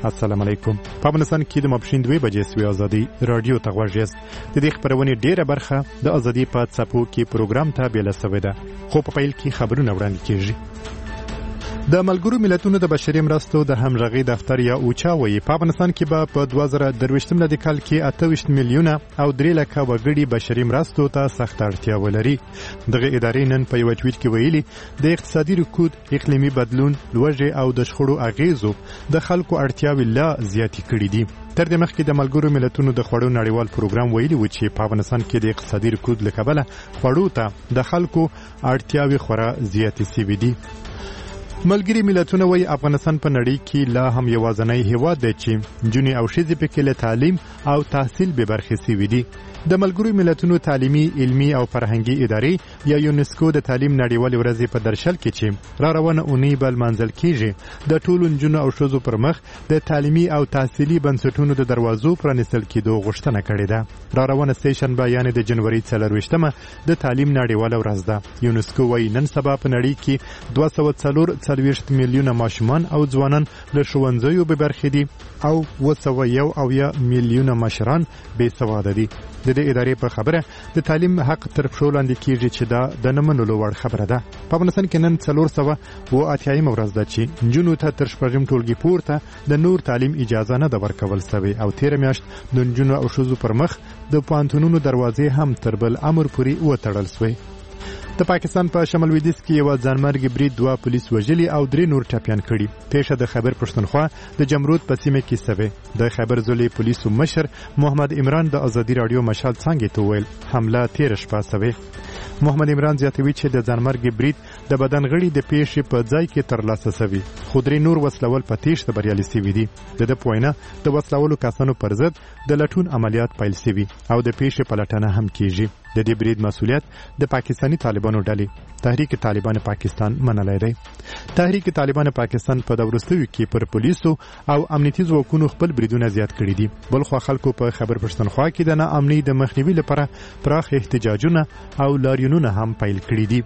السلام علیکم. په افغانستان کې د ماپښین 2 بجې سوي ازادي رادیو ته غوږیاست. د دې خبرونې ډیره برخه د ازادي په څپو کې پروګرام ته بیل سوې ده، خو په پیل کې خبرونه وړاندې کیږي. د ملګرو ملتونو د بشري مرستو د همغږي دفتر یا اوچا وایي په افغانستان کې به په 2023 میلادي کال کې 28 میلیونه او 3 لکه وګړي بشري مرستو ته سخت اړتیا ولري. دغه ادارې نن په یو ټویټ کې ویلي د اقتصادي رکود، اقلیمي بدلون، لوږې او د شخړو اغیزو د خلکو اړتیاوې لا زیاتې کړې دي. تر دې مخکې د ملګرو ملتونو د خوړو نړیوال پروګرام ویلي و چې په افغانستان کې د اقتصادي رکود له کبله خوړو ته د خلکو اړتیاوې خورا زیاتې شوې دي. ملګري ملتونه وایي افغانستان په نړۍ کې لا هم یوازینی هیواد دی چې نجونې او ښځې پکې له تعلیم او تحصیل بې برخې شوي دي. د ملګرو ملتونو تعلیمي، علمي او فرهنګي ادارې یا یونسکو د تعلیم نړیوالې ورځې په درشل کې چې را روانه اونۍ به لمانځل کیږي د ټولو نجونو او ښځو پر مخ د تعلیمي او تحصیلي بنسټونو د دروازو پرانیستل کېدو غوښتنه کړې ده. را روانه سه شنبه یعنې د جنوري 24مه د تعلیم نړیواله ورځ ده. یونسکو وایي نن سبا په نړۍ کې 240 میلیونه ماشومان او ځوانان له ښوونځیو بې برخې دي او 201 میلیونه مشران بې سواده دي. د دې ادارې په خبره د تعلیم حق تر پښو لاندې کیږي چې دا د نه منلو وړ خبره ده. په افغانستان کې نن 480 ورځ ده چې نجونو ته تر شپږم ټولګي پورته د نور تعلیم اجازه نه ده ورکول شوې او 13 میاشت د نجونو او ښځو پر مخ د پوهنتونونو دروازې هم تر بل امر پورې وتړل شوې. د پاکستان په شمال لویدیځ کې یو ځانمرګي برید 2 پولیس وژلي او 3 نور ټپیان کړي. پیښه د خیبر پښتونخوا د جمرود په سیمه کې شوې. د خیبر ضلعي پولیسو مشر محمد عمران د ازادي رادیو مشال څنګه ته ویل حمله 13 شپه شوې. محمد عمران زیاتوي چې د ځانمرګي برید د بدن غړي د پیښې په ځای کې ترلاسه شوی، خو 3 نور وسلول په تیښته بریالي شوي دي. د پوینه د وسلولو کسانو پر ضد د لټون عملیات پیل شوي او د پیښې پلټنه هم کیږي. د دې برید مسؤلیت د پاکستاني طالبانو ډلې تحریک طالبان پاکستان منلی دی. تحریک طالبان پاکستان په دورستوي کې پر پولیسو او امنیتي ځواکونو خپل بریدونه زیات کړي دي. بلخو خلکو په خیبر پښتونخوا کې د ناامنۍ د مخنیوي لپاره پراخ احتجاجونه او لاریونونه هم پیل کړي دي.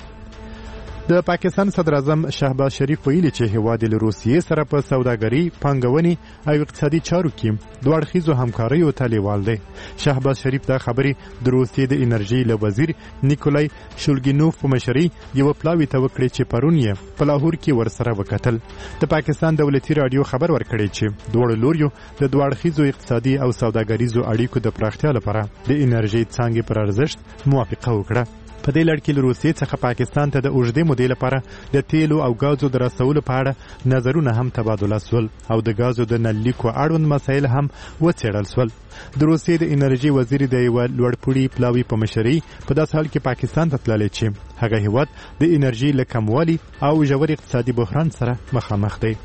د پاکستان صدر اعظم شهباز شریف ویلي چې هیواد له روسیې سره په سوداګري، پانګونې او اقتصادي چارو کې دوه اړخیزو همکاریو ته لیوال دی. شهباز شریف دا خبرې د روسیې د انرژي له وزیر نیکولای شولګینوف په مشرۍ یو پلاوي ته وکړي چې پرون یې په لاهور کې ورسره وکتل. د پاکستان دولتي رادیو خبر ورکړی چې دوه لوریو د دوه اړخیزو اقتصادي او سوداګریزو اړیکو د پراختیا لپاره د انرژي څانګې پر ارزښت موافقه وکړه. په دې لړ کې له روسیې څخه پاکستان ته د اوږدې مودې لپاره د تیلو او غازو د رسولو په اړه نظرونه هم تبادله شول او د غازو د نللیکو اړوند مسایل هم وڅېړل شول. د روسیې د انرژي وزیر د یو لوړپوړي پلاوي په مشرۍ په داسې حال کې پاکستان ته تللی چې هغه هیواد د انرژي له کموالي او ژور اقتصادي بحران سره مخامخ دی.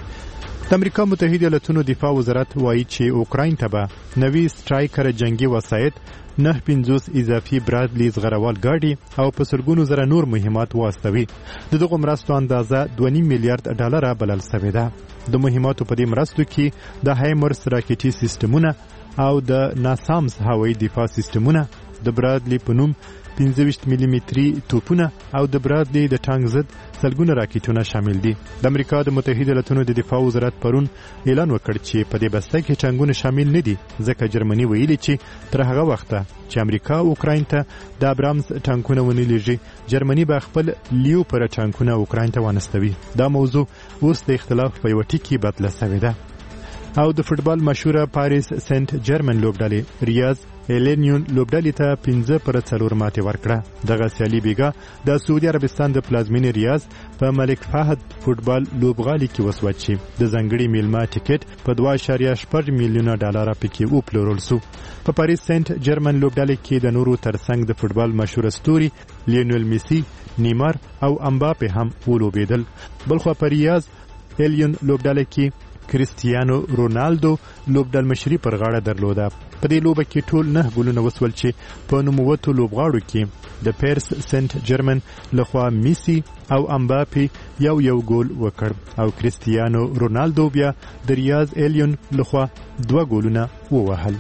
د امریکا متحده ایالاتونو دفاع وزارت وایي چې اوکراین ته به نوي سټرایکر جنگي وسایط 950 اضافي برادلي زغروال ګاډي او په سلګونو زره نور مهمات واستوي. دغه مرستو اندازه 2.5 میلیارډ ډالر بلل شوې ده. د مهماتو په دې مرستو کې د هایمرس راکټي سیستمونه او د ناسامز هوایي دفاع سیستمونه، د برادلي په نوم 25 ملي متري توپونه او د برادلي د ټانک ضد سلګونه راکټونه شامل دي. د امریکا د متحده ایالاتونو د دفاع وزارت پرون اعلان وکړ چې په دې بسته کې ټانکونه شامل نه دي، ځکه جرمني ویلي چې تر هغه وخته چې امریکا اوکراین ته د ابرامز ټانکونه ونه لیږي، جرمني به خپل لیوپر ټانکونه اوکراین ته وانستوي. دا موضوع اوس د اختلاف په یو ټکی بدله شوې ده. او د فوتبال مشهوره پاریس سنت جرمن لوبډلې ریاض ایلینیون لوبډلې ته 5-4 ماتې ورکړه. دغه سیالي بیګا د سعودي عربستان د پلازمینې ریاض په ملک فهد فوتبال لوبغالي کې وسوه چې د ځانګړي میلمه ټیکټ په 2.8 میلیونه ډالر پکې وپلورل شو. په پاریس سنت جرمن لوبډلې کې د نورو ترڅنګ د فوتبال مشهور ستوري لیونل میسی، نیمار او امباپه هم ولوبېدل. بلخو په ریاض ایلینیون لوبډلې کې کریستیانو رونالدو لوبډل مشري پر غاړه درلوده. په دې لوبه کې ټول 9 ګولونه وسول چې په نوموتو لوبغاړو کې د پاریس سنت جرمن لخوا میسی او امباپه یو ګول وکړ او کریستیانو رونالدو بیا د ریاض ایلینیون لخوا 2 ګولونه ووهل.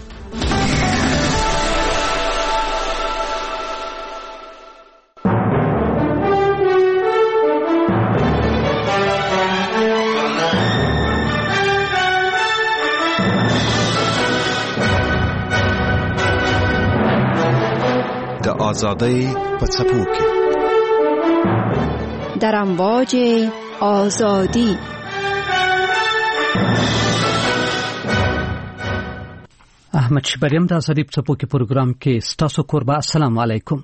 آزادی په څپو کې در امواج آزادی. احمد شبریم د آزادی په څپو کې پروګرام کې ستاسو قربا. السلام علیکم.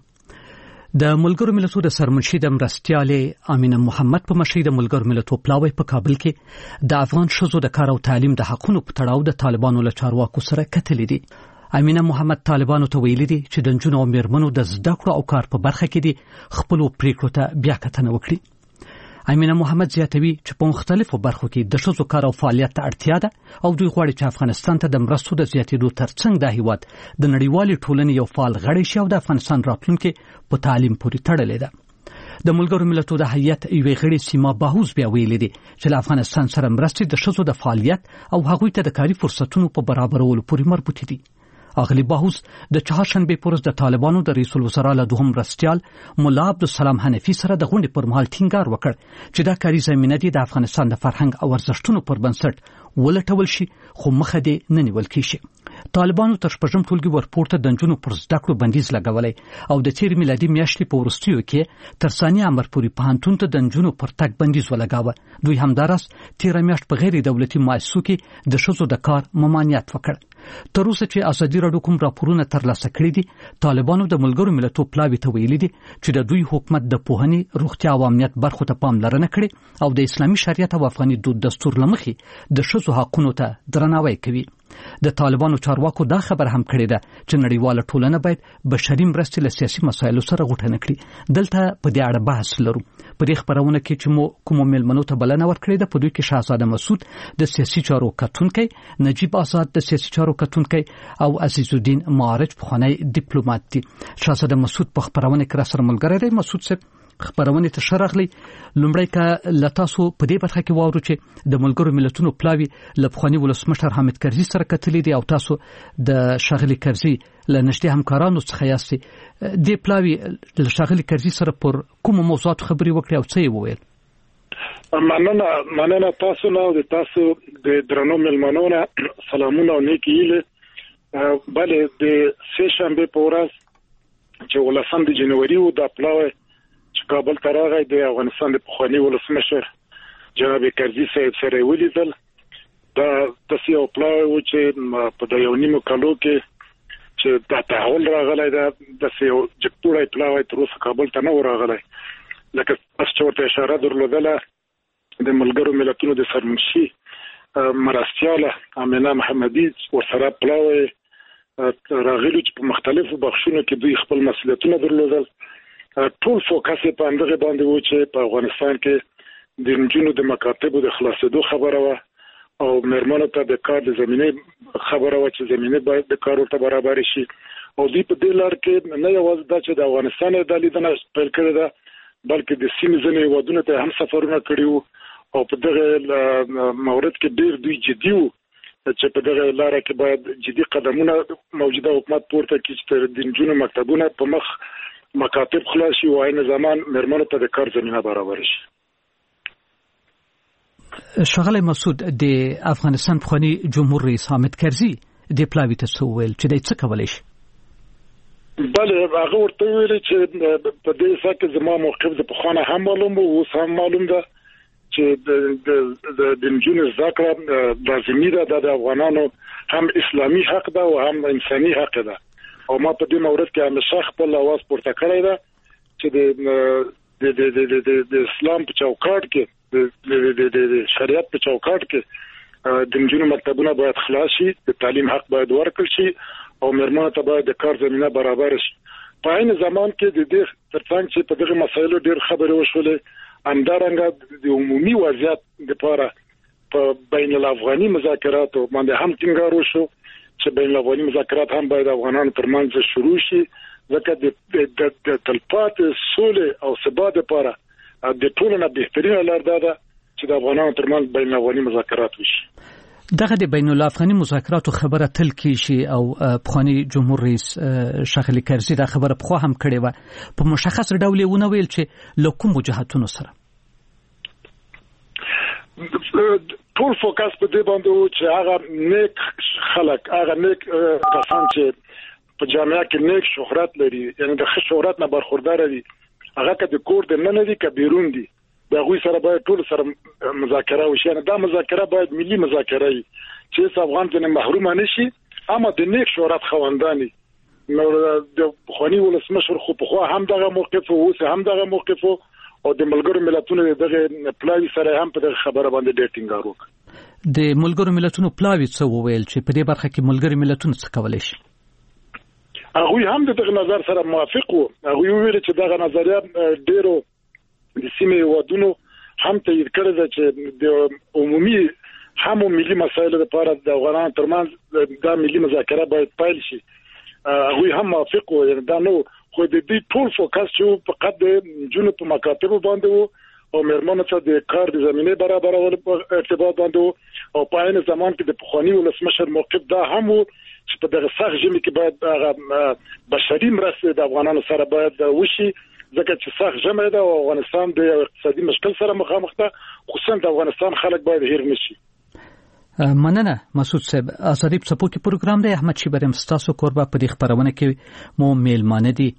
د ملګرو ملتونو د سرمنشي د مرستیالې امینه محمد په مشرۍ د ملګرو ملتونو پلاوی په کابل کې د افغان ښځو د کار او تعلیم د حقونو په تړاو د طالبانو له چارواکو سره کتلې دي. امینه محمد طالبانو ته ویلي دي چې د نجونو او میرمنو د زده کړو او کار په برخه کې دي خپل پریکړو ته بیا کتنه وکړي. امینه محمد زیاتوي چې په مختلفو برخو کې د ښځو کار او فعالیت ته اړتیا ده او دوی غواړي چې افغانستان ته د مرستو د زیاتېدو ترڅنګ د هیواد د نړیوالې ټولنې یو فعال غړی شي او د افغانستان راتلونکي په تعلیم پورې تړلې ده. د ملګرو ملتونو د هیئت یوې غړي سیما باهوز بیا ویلي دي چې له افغانستان سره مرستې د ښځو د فعالیت او هغوی ته د کاري فرصتونو په برابرولو پورې مربوطې دي. اغلی باهوز د چهارشنبه پورز د طالبانو د رئیس الوزرا له دوهم مرستیال مولا عبدالسلام حنفي سره د غونډې پر مهال ټینګار وکړ چې دا کاري زمينه دي د افغانستان د فرهنګ او ارزښتونو پر بنسټ ولټول شي خو مخه دې نه نیول کیږي. طالبانو تر شپږم ټولګي ورپورته د نجونو پر زده کړو بندیز لګولای او د تیر میلادي میاشتې په وروستیو کې تر ثاني امر پورې پوهنتون ته د نجونو پر تګ بندیز ولګاوه. دوی همدارس تیر میاشت په غیر دولتي مؤسسو کې د ښځو د کار ممانعت وکړ. تر اوسه چې ازادي راډیو کوم راپورونه ترلاسه کړي دي طالبانو د ملګرو ملتونو پلاوی ته ویلي دي چې د دوی حکومت د پوهنې روغتیا او امنیت برخو ته پاملرنه کړي او د اسلامي شریعت او افغاني دود دستور لمخې د ښځو حقوقو ته درناوی کوي. د طالبانو چارواکو دا خبر هم کړی ده چې نړیواله ټولنه باید بشري مرستې له سیاسي مسایلو سره غوټه نه کړي. دلته په دې اړه بحث لرو. په دې خبرونه کې چې مو کوم ملمنو ته بلنه ورکړې ده په دوی کې شاهزاده مسعود د سیاسي چارو کتونکي، نجیب آزاد د سیاسي چارو کتونکي او عزیز الدین معارج پخوانی ډیپلوماټ دي. شاهزاده مسعود په خبرونه کې را سره ملګری دی. مسعود صاحب خبرونه ته شرغلی لومړی کا لتاسو په دې برخه کې واورو چې د ملګرو ملتونو پلاوی لپخوانی ولسمشر حامد کرزي سره کتلې دي او تاسو د شاغلی کرزي لنشته همکارانو څخه یاستئ. د پلاوی د شاغلی کرزي سره پر کوم موضوعات خبري وکړي او څه یې وویل؟ مننه تاسو نو د تاسو د درنو ملمنونو سلامونه او نیکی له بل د سه شنبه په ورځ چې ولسم د جنوري او د پلاوی چې کابل ته راغی د افغانستان د پخوانی ولسمشر جناب کرزي صاحب سره ولیدل. دا تاسو یو پلاوی و چې په د یو نیمو کالو کې چې د تحول راغلی دا د یو جګړې پلاوی تر اوسه کابل ته نه راغلی. لکه تاسو ته اشاره درلودله د ملګرو ملتونو د سرمنشي مرستیاله امینه محمدي ورسره پلاوی راغلی چې په مختلفو بخښونو کې دوی خپل مسؤلیتونه درلودل. ټول فوکس په اندغه باندې و چې په افغانستان کې د نجونو د مکاتبو د خلاصېدو خبره و او مرمنو ته د کار د زمينه خبره و چې زمينه باید د کار ورته برابر شي او دوی په دې لار کې نه یوازې د چې د افغانستان د لیدنه پر کړی ده بلکې د سیمې ځینې ودونه ته هم سفرونه کړي وو او په دغه مورد کې ډېر دوی جدي وو چې په دغه لار کې باید جدي قدمونه موجوده حکومت پورته کړي چې د نجونو مکتبونه په مخ مکاتب خلاص شي او عین زمان مرمنو ته د کار زمينه برابر شي. شغله مسعود د افغانستان پخوانی جمهور رئیس حامد کرزي د پلاوی ته سوول چې د څه کولای شي؟ بله هغه ورته ویل چې په دې ځکه چې زموږ موقف د پخوانه هم معلوم وو اوس هم معلوم ده چې د نجونو ذکر لازمي ده د افغانانو هم اسلامي حق ده او هم انساني حق ده او ما په دې مورد کې همیشه خپل आवाज پورته کړی ده چې د اسلام په چوکاټ کې د شریعت په چوکاټ کې د نجونو مکتبونه باید خلاص شي، د تعلیم حق باید ورکړل شي او مرمنو ته باید د کار زمينه برابر شي. په عین زمان کې د دې ترڅنګ چې په دغه مسایلو ډېر خبرې وشولې همدارنګه د عمومي وضعیت لپاره په بین الافغاني مذاکراتو باندې هم ټینګار وشو چې بین الافغاني مذاکرات هم باید افغانانو ترمنځ شروع شي ځکه د تلپاتې سولې او ثبات لپاره د ټولو نه بهترینه لار ده چې د افغانانو ترمنځ بین الافغاني مذاکرات وشي. دغه د بین الافغاني مذاکراتو خبره تل کیږي او پخوانی جمهور رئیس شاغلی کرزي دا خبره په خو هم کړې و په مشخص ډول یې ونه ویل چې لکوم وجهاتونو سره ټول فوکس په دې باندې و چې هغه نیک خلک هغه نیک کسان چې په جامعه کې نیک شهرت لري یعنی د ښه شهرت نه برخوردار دي هغه که د کور د نه دي که بیرون دي د غوي سره باید ټول سره مذاکره وشي دا مذاکره باید ملي مذاکره وي چې افغان ځنه محروم نشي اما د نیک شهرت خونداني نو د خونی ولسمشر خو په خو هم دغه موقف او هم دغه موقف او د ملګرو ملتونو دغه پلاوی سره هم په دغه خبره باندې ډیټینګ وکړ د ملګرو ملتونو پلاوی څه وویل چې په دې برخه کې ملګرو ملتونو څه کولای شي هغه هم دغه نظر سره موافق وو هغه ویل چې دغه نظریه ډیرو د سیمې ودونو هم تایید کړی دی چې د عمومي هم ملي مسایلو لپاره د افغانانو ترمنځ د ملي مذاکره باید پیل شي هغه هم موافق وو دا نو خو د دې ټول فوکس چې فقط د جنوب په مکاتب باندې وو او مرمنو ته د کار د زمينه برابرول په ارتباط باندې او په عین زمان کې د پخوانی ولسمشر موقف دا هم وو چې په دغه سخت جمع کې باید بشري مرسته د افغانانو سره باید وشي ځکه چې سخت جمع ده او افغانستان د اقتصادي مشکل سره مخامخ ده خصوصا د افغانستان خلک باید هیر نشي مننه مسعود صاحب ازادي څپوکي پروګرام دی احمد شیبرم ستاسو کوربه په دې خبرونه کې مو میلمانه دي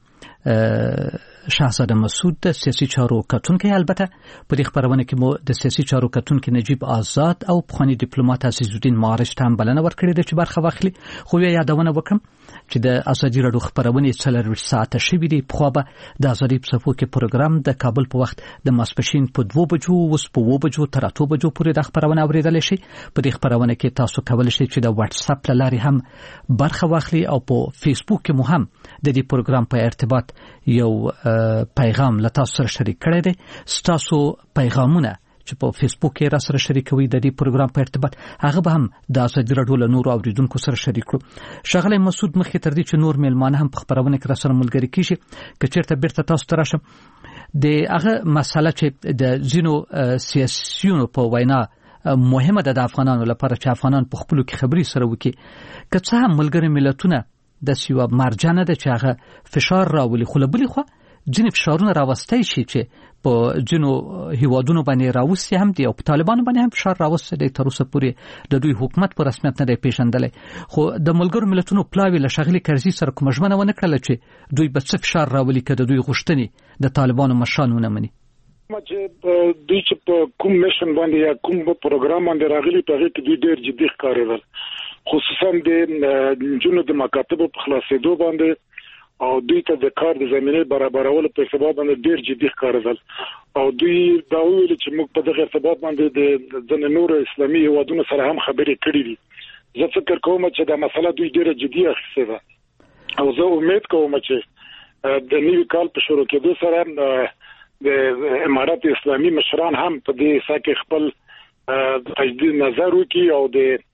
شاهزاده مسعود د سیاسي چارو کتونکي البته په دې خبرونه کې مو د سیاسي چارو کتونکي نجیب آزاد او پخوانی ډیپلوماټ عزیز الدین معارش ته بلنه ورکړې ده چې برخه واخلي خو یادونه وکړم چې د ازادي رادیو خبرونه 4 ساعته شوې دي په خو به د ازادي څپوکي پروګرام د کابل په وخت د ماسپښین په 2 بجو وس په 2 بجو تر 8 بجو پورې د خبرونه اوریدل شي په دې خبرونه کې تاسو کولای شئ چې د واتس اپ لارې هم برخه واخلي او په فیسبوک کې مو هم د دې پروګرام په ارتباط یو پیغام لته سره شریک کړی دی ستاسو پیغامونه چې په فیسبوک کې را سره شریکوي د دې پروګرام په ارتباط هغه به هم د ازادي رادیو له نورو اوریدونکو سره شریک کړو شغله مسعود مخې تر دې چې نور میلمانه هم په خبرونه کې را سره ملګری کیږي که چیرته بیرته تاسو ته راشم د هغه مسله چې د زینو سیاسيونو په وینا مهمه ده د افغانانو لپاره چې افغانان په خپلو کې خبري سره وکړي که څه هم ملګری ملتونه د سیوا مرجانه ده چې هغه فشار راولي خو بلې خو ځینې فشارونه راوستای شي چې په جنو هیوادونو باندې راوستي هم دي او په طالبانو باندې هم فشار راوستي دی تر اوسه پورې د دوی حکومت په رسمیت نه دی پیژندلی خو د ملګرو ملتونو پلاوی له شغلي کرزي سره کوم ژمنه ونه کړله چې دوی به څه فشار راولي که د دوی غوښتنې د طالبانو مشران ونه مني چې دوی چې په کوم میشن باندې یا کوم پروګرام باندې راغلي په هغه کې دوی ډېر جدي ښکارېدل خصوصا د جنو د مکاتبو په خلاصېدو باندې او دوی ته د کار د زمينه برابرول په ارتباط باندې ډېر جدي ښکارېدل او دوی دا ویل چې موږ په دغه ارتباط باندې د نور اسلامي هیوادونو سره هم خبرې کړې دي زه فکر کوم چې دا مسله دوی ډېر جدي اخیستې ده او زه امید کوم چې د نوي کال په شروع کېدو سره د امارات اسلامي مشران هم په دې ساکه خپل تجدید نظر وکړي او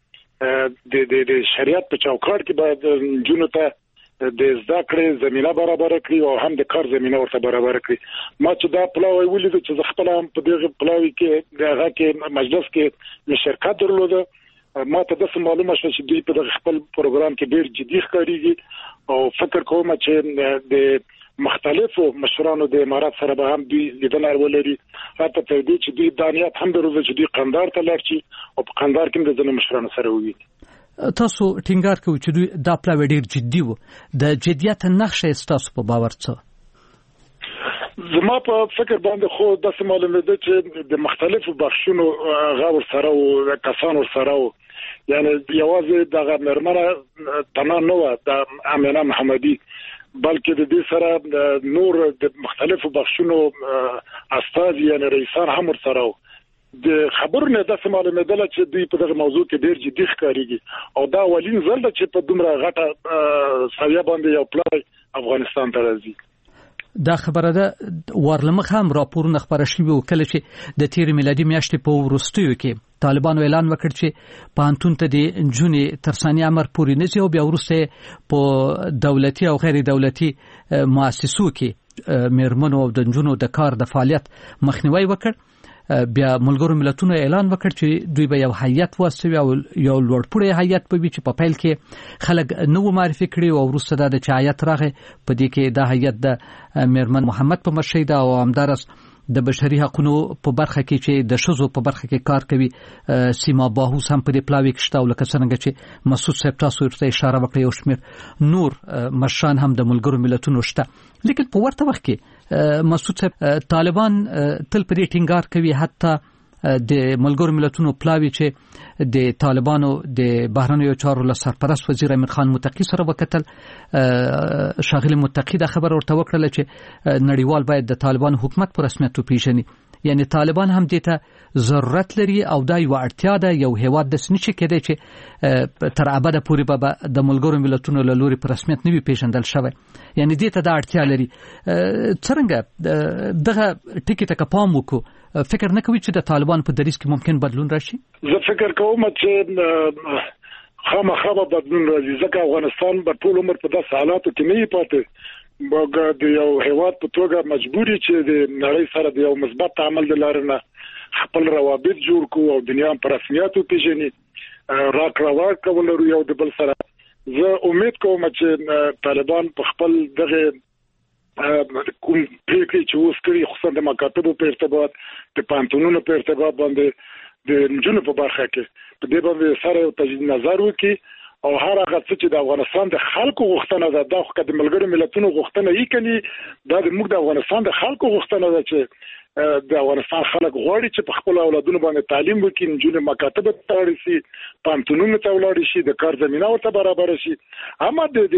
د شریعت په چوکاټ کې باید جنو ته د زده کړې زمينه برابر کړي او هم د کار زمينه ورته برابر کړي ما چې دا پلاوی ولید چې خپل هم په دغه پلاوی کې دغه کې مجلس کې مشارکت درلوده ما ته د معلومه شوه چې دوی په دغه خپل پروګرام کې ډېر جدي ښکارېږي او فکر کوم چې د مختلفو مشرانو د امارات سره به هم دوی لیدنه ولري حتی تر دې چې دوی دانیات هم درلوده چې دوی قندار ته لاړ شي او په قندار کې د ځینو مشرانو سره وویني تاسو ټینګار کوئ چې دوی دا پلاوی ډېر جدي وو د جديت نقشه تاسو په باور څه زما په فکر باندې خو د معلومه ده چې د مختلفو بخښونو غاور سره او کسانو سره یعنی یوازې دغه مرمنه تنه نو د امینه محمدي بلکې د دې سره نور د مختلفو بخښونو استاد یعنی رئیسان هم سره د خبرونه د معلومه ده چې دوی په دغه موضوع کې ډېر جدي ښکارېږي او دا ولین ځل ده چې په دومره غټه سایه باندې یو پلان افغانستان ته راځي دا خبره ده ورلمخ هم راپورونه خبره شوي او کله چې د تیر میلادي میاشتې په وروستیو کې طالبانو اعلان وکړ چې پانتون ته د جنونې ترساني امر پوری نشي او بیا ورسته په دولتي او غیر دولتي مؤسسو کې میرمنو او د جنونو د کار د فعالیت مخنیوي وکړ بیا ملګرو ملتونو اعلان وکړ چې دوی به یو هیئت واسوي او یو لوړپوړی هیئت به وي چې په پیل کې خلک نو معرفي کړي او وروسته د چایت راغې په دې کې د هیئت د میرمن محمد په مشهید او همدارس د بشري حقوقو په برخه کې چې د شذو په برخه کې کار کوي سیما باهوس هم په دې پلاوي کې شته او لکه څنګه چې مسعود صاحب تاسو ورته اشاره وکړه یو شمېر نور مشران هم د ملګرو ملتونو شته لیکن په ورته وخت کې مسعود صاحب طالبان تل په دې ټینګار کوي حتی د ملګرو ملتونو پلاوی چې د طالبانو د بهرنیو چارو له سرپرست وزیر امیر خان متقی سره وکتل شاغلی متقی د خبر ورته وکړه چې نړیوال باید د طالبانو حکومت په رسمیت وپیژني یعنی طالبان هم دې ته ضرورت لري او دا یو اړتیا ده یو هیواد د سنچې کېدی چې تر ابده پورې به د ملګرو ملتونو له لوري په رسمیت نه وي پیژندل شوی یعنی دې ته دا اړتیا لري څنګه دغه ټکی ته پام وکړو فکر نه کوي چې د طالبان په دریځ کې ممکن بدلون راشي زه فکر کوم چې خامخا بدلون راځي ځکه افغانستان په ټول عمر په داسې حالاتو کې نه پاتې د یو هیواد په توګه مجبوري چې د نړۍ سره د یو مثبت تعامل د لارې نه خپل روابط جوړ کړو او دنیا په رسمیت وپیژني راکړه کول یو د بل سره زه امید کوم چې طالبان په خپل دغه کوم پریکړې چې اوس کوي خصوصا د مکاتبو په ارتباط د پانتونونو په ارتباط باندې د نجونو په برخه کې په دې باندې سره یو تجدید نظر وکړي او هر هغه څه چې د افغانستان د خلکو غوښتنه ده دا خو د ملګرو ملتونو غوښتنه یې کني دا د موږ د افغانستان د خلکو غوښتنه ده چې د افغانستان خلک غواړي چې په خپل اولادونو باندې تعلیم وکړي نجونې مکاتب ته ولاړ شي پانتونونو ته ولاړ شي د کار زمينه ورته برابر شي اما د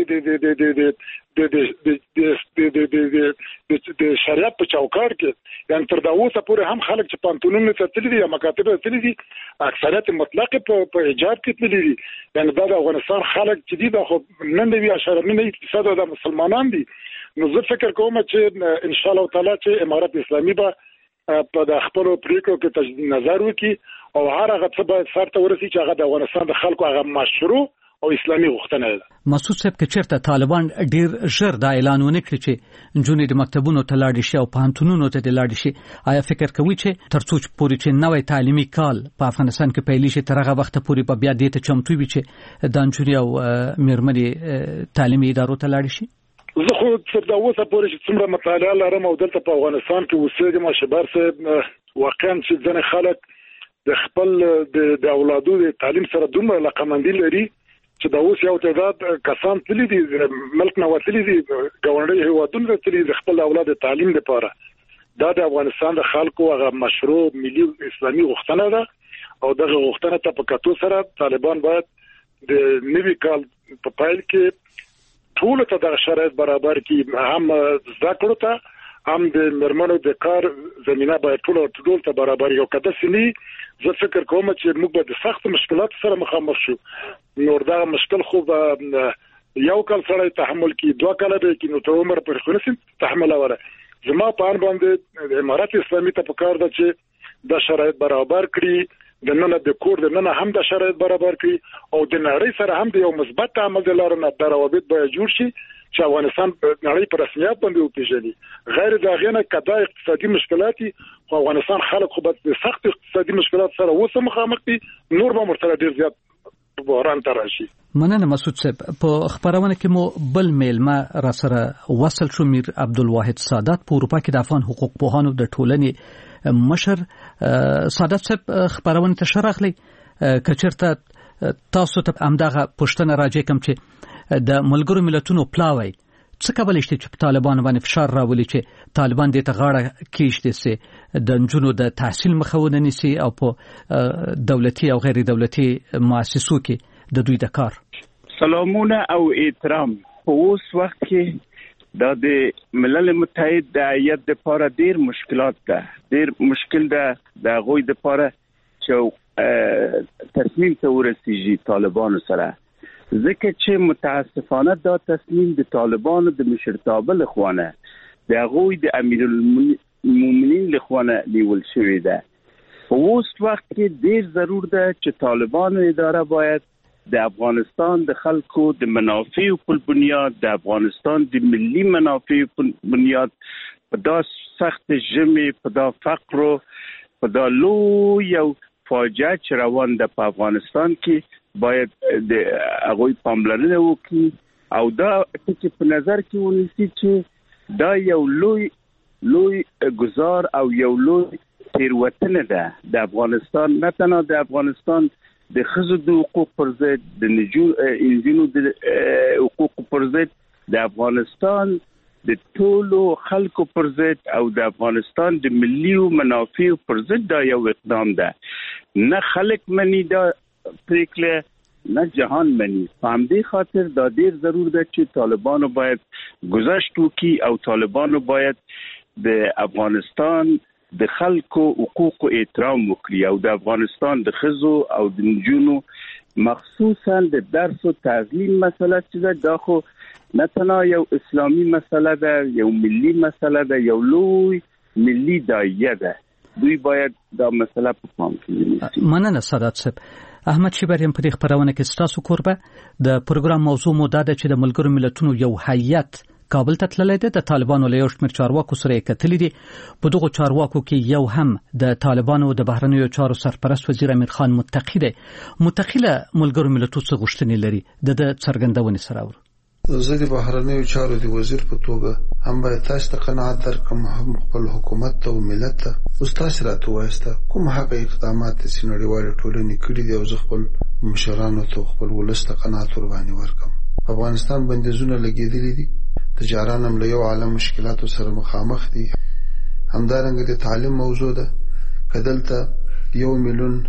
شریعت په چوکاټ کې یعنی تر دا اوسه پورې هم خلک چې پانتونونو ته تللي دي مکاتب ته تللي دي اکثریت مطلق په حجاب کې تللي دي یعنی دا د افغانستان خلک چې دي دا خو نن دی 10.9% د مسلمانان دي نو زه فکر کوم چې ان شاء الله تعالی چې امارت اسلامي به په د خپل پریکړو کې تجدید نظر وکړي او هر هغه څه به سرته ورسي چې هغه د افغانستان د خلکو هغه مشروع او اسلامي غوښتنه ده مسعود صاحب کې چیرته طالبان ډیر ژر دا اعلان ونکړي چې جنونې د مکتبونو ته لاړ شي او پانتونونو ته لاړ شي آیا فکر کوي چې ترڅو پورې چې نوې تعلیمي کال په افغانستان کې پیل شي تر هغه وخت پورې به بیا دې ته چمتو وي چې د انجونې او میرمنې تعلیمي ادارو ته لاړ شي زه خو تر دا اوسه پورې چې څومره مطالعه لرم او دلته په افغانستان کې اوسېږم شبر صاحب واقعا چې ځنه خلک د خپل د اولادو د تعلیم سره دومره لقمندي لري چې دا اوس یو تعداد کسان تللي دي ملک نه وتلي دي ګاونډي هیوادونو ته تللي دي خپل اولاد تعلیم لپاره دا د افغانستان د خلکو هغه مشروع ملي اسلامي غوښتنه ده او دغه غوښتنه ته په کتو سره طالبان باید د نوي کال په پایل کې ټول ته د شرایط برابر کی هم ذکر ته هم د مرمنو د کار زمينه باید ټول ته برابر یو کده سني زه فکر کوم چې موږ به د سخت مشکلات سره مخامخ شو نور دا مشکل خو یو کال سره تحمل کی 2 کال به کی نو ته عمر پر خنسم تحمل اوره زما په ان باندې د امارات اسلامي ته پکار ده چې د شرایط برابر کړي د نن د کور د نن هم د شرایط برابر کړي او د نړۍ سره هم د یو مثبت تعامل د لارې نه د روابط به جوړ شي چې افغانستان نړۍ پر رسمیت باندې وپیژني غیر داغینه کدا اقتصادي مشکلات خو افغانستان خلک خو به سخت اقتصادي مشکلات سره وسه مخامخ دي نور به مرتبه ډیر زیات بحران ته راشي مننه مسعود صاحب په خبرونه کې مو بل میلمه را سره وصل شو میر عبدالواحد سادات په اروپا کې د افغان حقوق پوهانو د ټولنې مشر سادات صاحب خبرونه ته شرحلي کچرته تاسو ته امداغه پښتنه راځي کوم چې د ملګرو ملتونو پلاوی څه کولای شي چې طالبان باندې فشار راولي چې طالبان دې ته غاړه کېشته سي د جنونو د تحصیل مخاونه نيسي او په دولتي او غیر دولتي مؤسسو کې د دوی د کار سلامونه او احترام په اوس وخت کې د ملل متحد د هیئت لپاره ډیر مشکلات ده ډیر مشکل ده د غوي لپاره چې تصمیم ته ورسیږي طالبانو سره ځکه چې متاسفانه دا تصمیم د طالبانو د مشرتابه لخوانه د غوي د امیر المؤمنین لخوانه نیول شوی ده په اوس وخت کې ډیر ضرور ده چې طالبانو اداره باید د افغانستان د خلکو د منافع په بنیاد د افغانستان د ملي منافع په بنیاد په دا سخت جمع په دا فقر په دا لوی یو فاجعه چې روان ده په افغانستان کې باید د هغوی پاملرنه وکړي او دا چې په نظر کې ونیسي چې دا یو لوی لوی گزار او یو لوی تیروتنه ده د افغانستان، نه تنها د افغانستان د ښځو د حقوق پر ضد، د نجونو د حقوق پر ضد، د افغانستان د ټولو خلکو پر ضد او د افغانستان د ملي منافع پر ضد دا یو اقدام ده. نه خلک مني دا پریکړه، نه جهان مني. په همدې خاطر دا ډیر ضرور ده چې طالبانو باید گذشت وکړي او طالبانو باید د افغانستان د خلکو حقوق احترام وکړي او د افغانستان د ښځو او د نجونو مخصوصا د درس او تعلیم مسله چې دا خو نه تنها یو اسلامي مسله ده، یو ملي مسله ده، یو لوی ملي داعیه ده. دوی باید دا مسله په پام کې ونیسي. مننه سادات صاحب. احمد شیبریم په دې خبرونه کې ستاسو کوربه د پروګرام موضوع مو دا ده چې د ملګرو ملتونو یو هیئت کابل ته تللی دی. د طالبانو له یو شمېر چارواکو سره یې کتلي دي. په دغو چارواکو کې یو هم د طالبانو د بهرنیو چارو سرپرست وزیر امیر خان متقی دی. متقی له ملګرو ملتونو څخه غوښتنې لري د څرګندونې سره ور زه د بهرنیو چارو د وزیر په توګه هم باید تاسو ته قناعت درکړم، هم خپل حکومت ته او ملت ته. اوس تاسو راته وایسته کوم هغه اقدامات چې نړیوالې ټولنې کړي دي او زه خپل مشرانو ته خپل ولس ته قناعت ور باندې ورکړم. افغانستان بندیزونه لګېدلي دي، تجاران هم له یو عالم مشکلاتو سره مخامخ دي. همدارنګه د تعلیم موضوع ده، کدلته 1 میلیون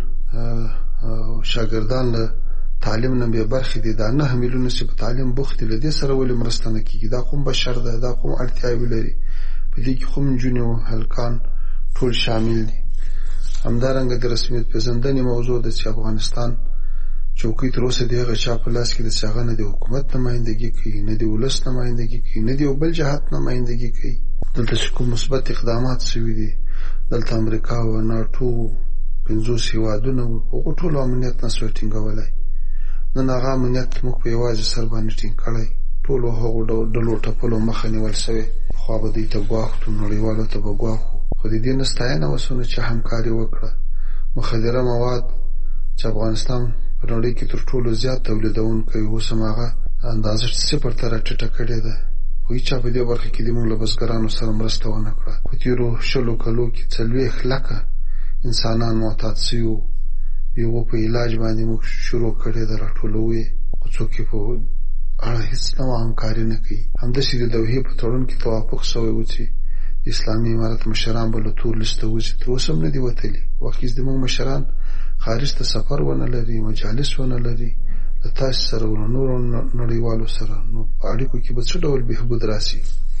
شاګردان له تعلیم نه به برخې دي، دا 9 میلیونه چې په تعلیم بوخت دي، لدې سره ولې مرسته نه کیږي؟ دا کوم بشر ده، دا کوم اړتیاوې لري، په دې کې کوم نجونې او هلکان ټول شامل دي. همدارنګه د رسمیت پېژندنې موضوع ده چې افغانستان چوکۍ تر اوسه د هغه چا په لاس کې د څنګه نه د حکومت نمائندګي کوي، نه د ولس نمائندګي کوي، نه د بل جهات نمائندګي کوي. دلته کوم مثبت اقدامات شوي دي، دلته امریکا او ناتو 50 هیوادونه او ټول امنیت نسو ټینګولای. نن هغه امنیت موږ په یوازې سر باندې ټینګ کړی، ټول هغه ډلو ټپلو مخه نیول شوی. خو به دې ته ګواښو، نړیوالو ته به ګواښو، خو د دې نه ستاینه وسونه چې همکاري وکړه. مخدره مواد چې افغانستان په نړۍ کې تر ټولو زیات تولیدونکی اوس هم هغه اندازه 0 ته راټیټه کړې ده. خو هیچا په دې برخه کې د موږ له بزګرانو سره مرسته ونه کړه. په تېرو 20 کلو کې 40 لکه انسانان معتاد شوي، یو په علاج باندې موږ شروع کړې ده راټولوي، خو څوک یې په اړه هیڅ نوع همکاري نه کوي. همداسې د دوحې په تړون کې توافق شوی و چې د اسلامي امارت مشران به له تور لیسته وځي، تر اوسه هم نه دي وتلي. وخت زموږ مشران خارج ته سفر ونه لري، مجالس ونه لري له تاسو سره او نورو نړیوالو سره، نو په اړیکو کې به څه ډول بهبود راسي.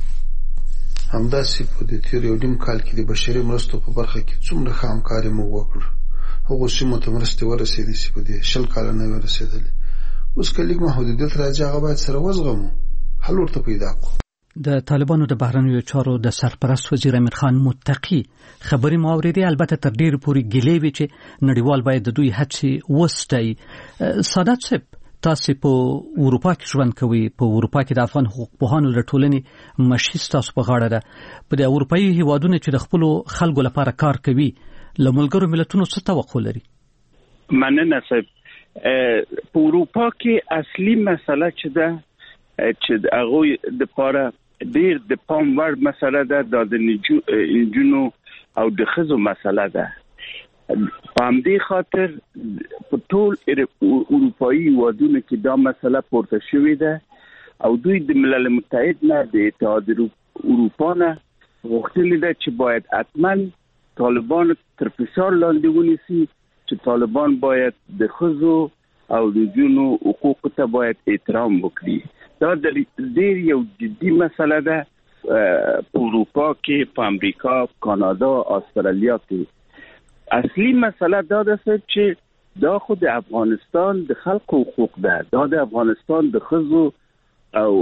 همداسې په دې تېر یو نیم کال کې د بشري مرستو په برخه کې څومره ښه همکاري موږ وکړو. هغو سیمو ته مرستې ورسېدې چې په دې 20 کاله نه وې رسېدلې. اوس که لږ محدودیت راځي، هغه باید سره وزغمو، حل ورته پیدا کړو. د طالبانو د بهرنیو چارو د سرپرست وزیر امیر خان متقی خبرې مو اورېدې. البته تر ډېرې پورې ګیلې وي چې نړیوال باید د دوی هڅې وستایي. سادات صاحب، تاسو په اروپا کې ژوند کوئ، په اروپا کې د افغان حقوق پوهانو له ټولنې مشي ستاسو په غاړه ده. په د اروپایي هیوادونو چې د خپلو خلکو لپاره کار کوي، له ملګرو ملتونو څه توقع لري؟ مننه صاحب. په اروپا کې اصلي مسله چې ده چې هغه د لپاره ډیر د پام وړ مسله ده، د نجونو او د ښځو مسله ده. په همدې خاطر په ټول اروپایي هیوادونو کې دا مسله پورته شوې ده او دوی د ملل متحد نه، د اتحاد اروپا نه غوښتلي ده چې باید حتما طالبان تر فشار لاندې ونیسي، چې طالبان باید د ښځو او د نجونو حقوقو ته باید احترام وکړي. دا ډېر یو جدي مسله ده په اروپا کې، په امریکا، کانادا، استرالیا کې. اصلي مسله دا ده چې دا خو د افغانستان د خلکو حقوق ده، دا د افغانستان د ښځو او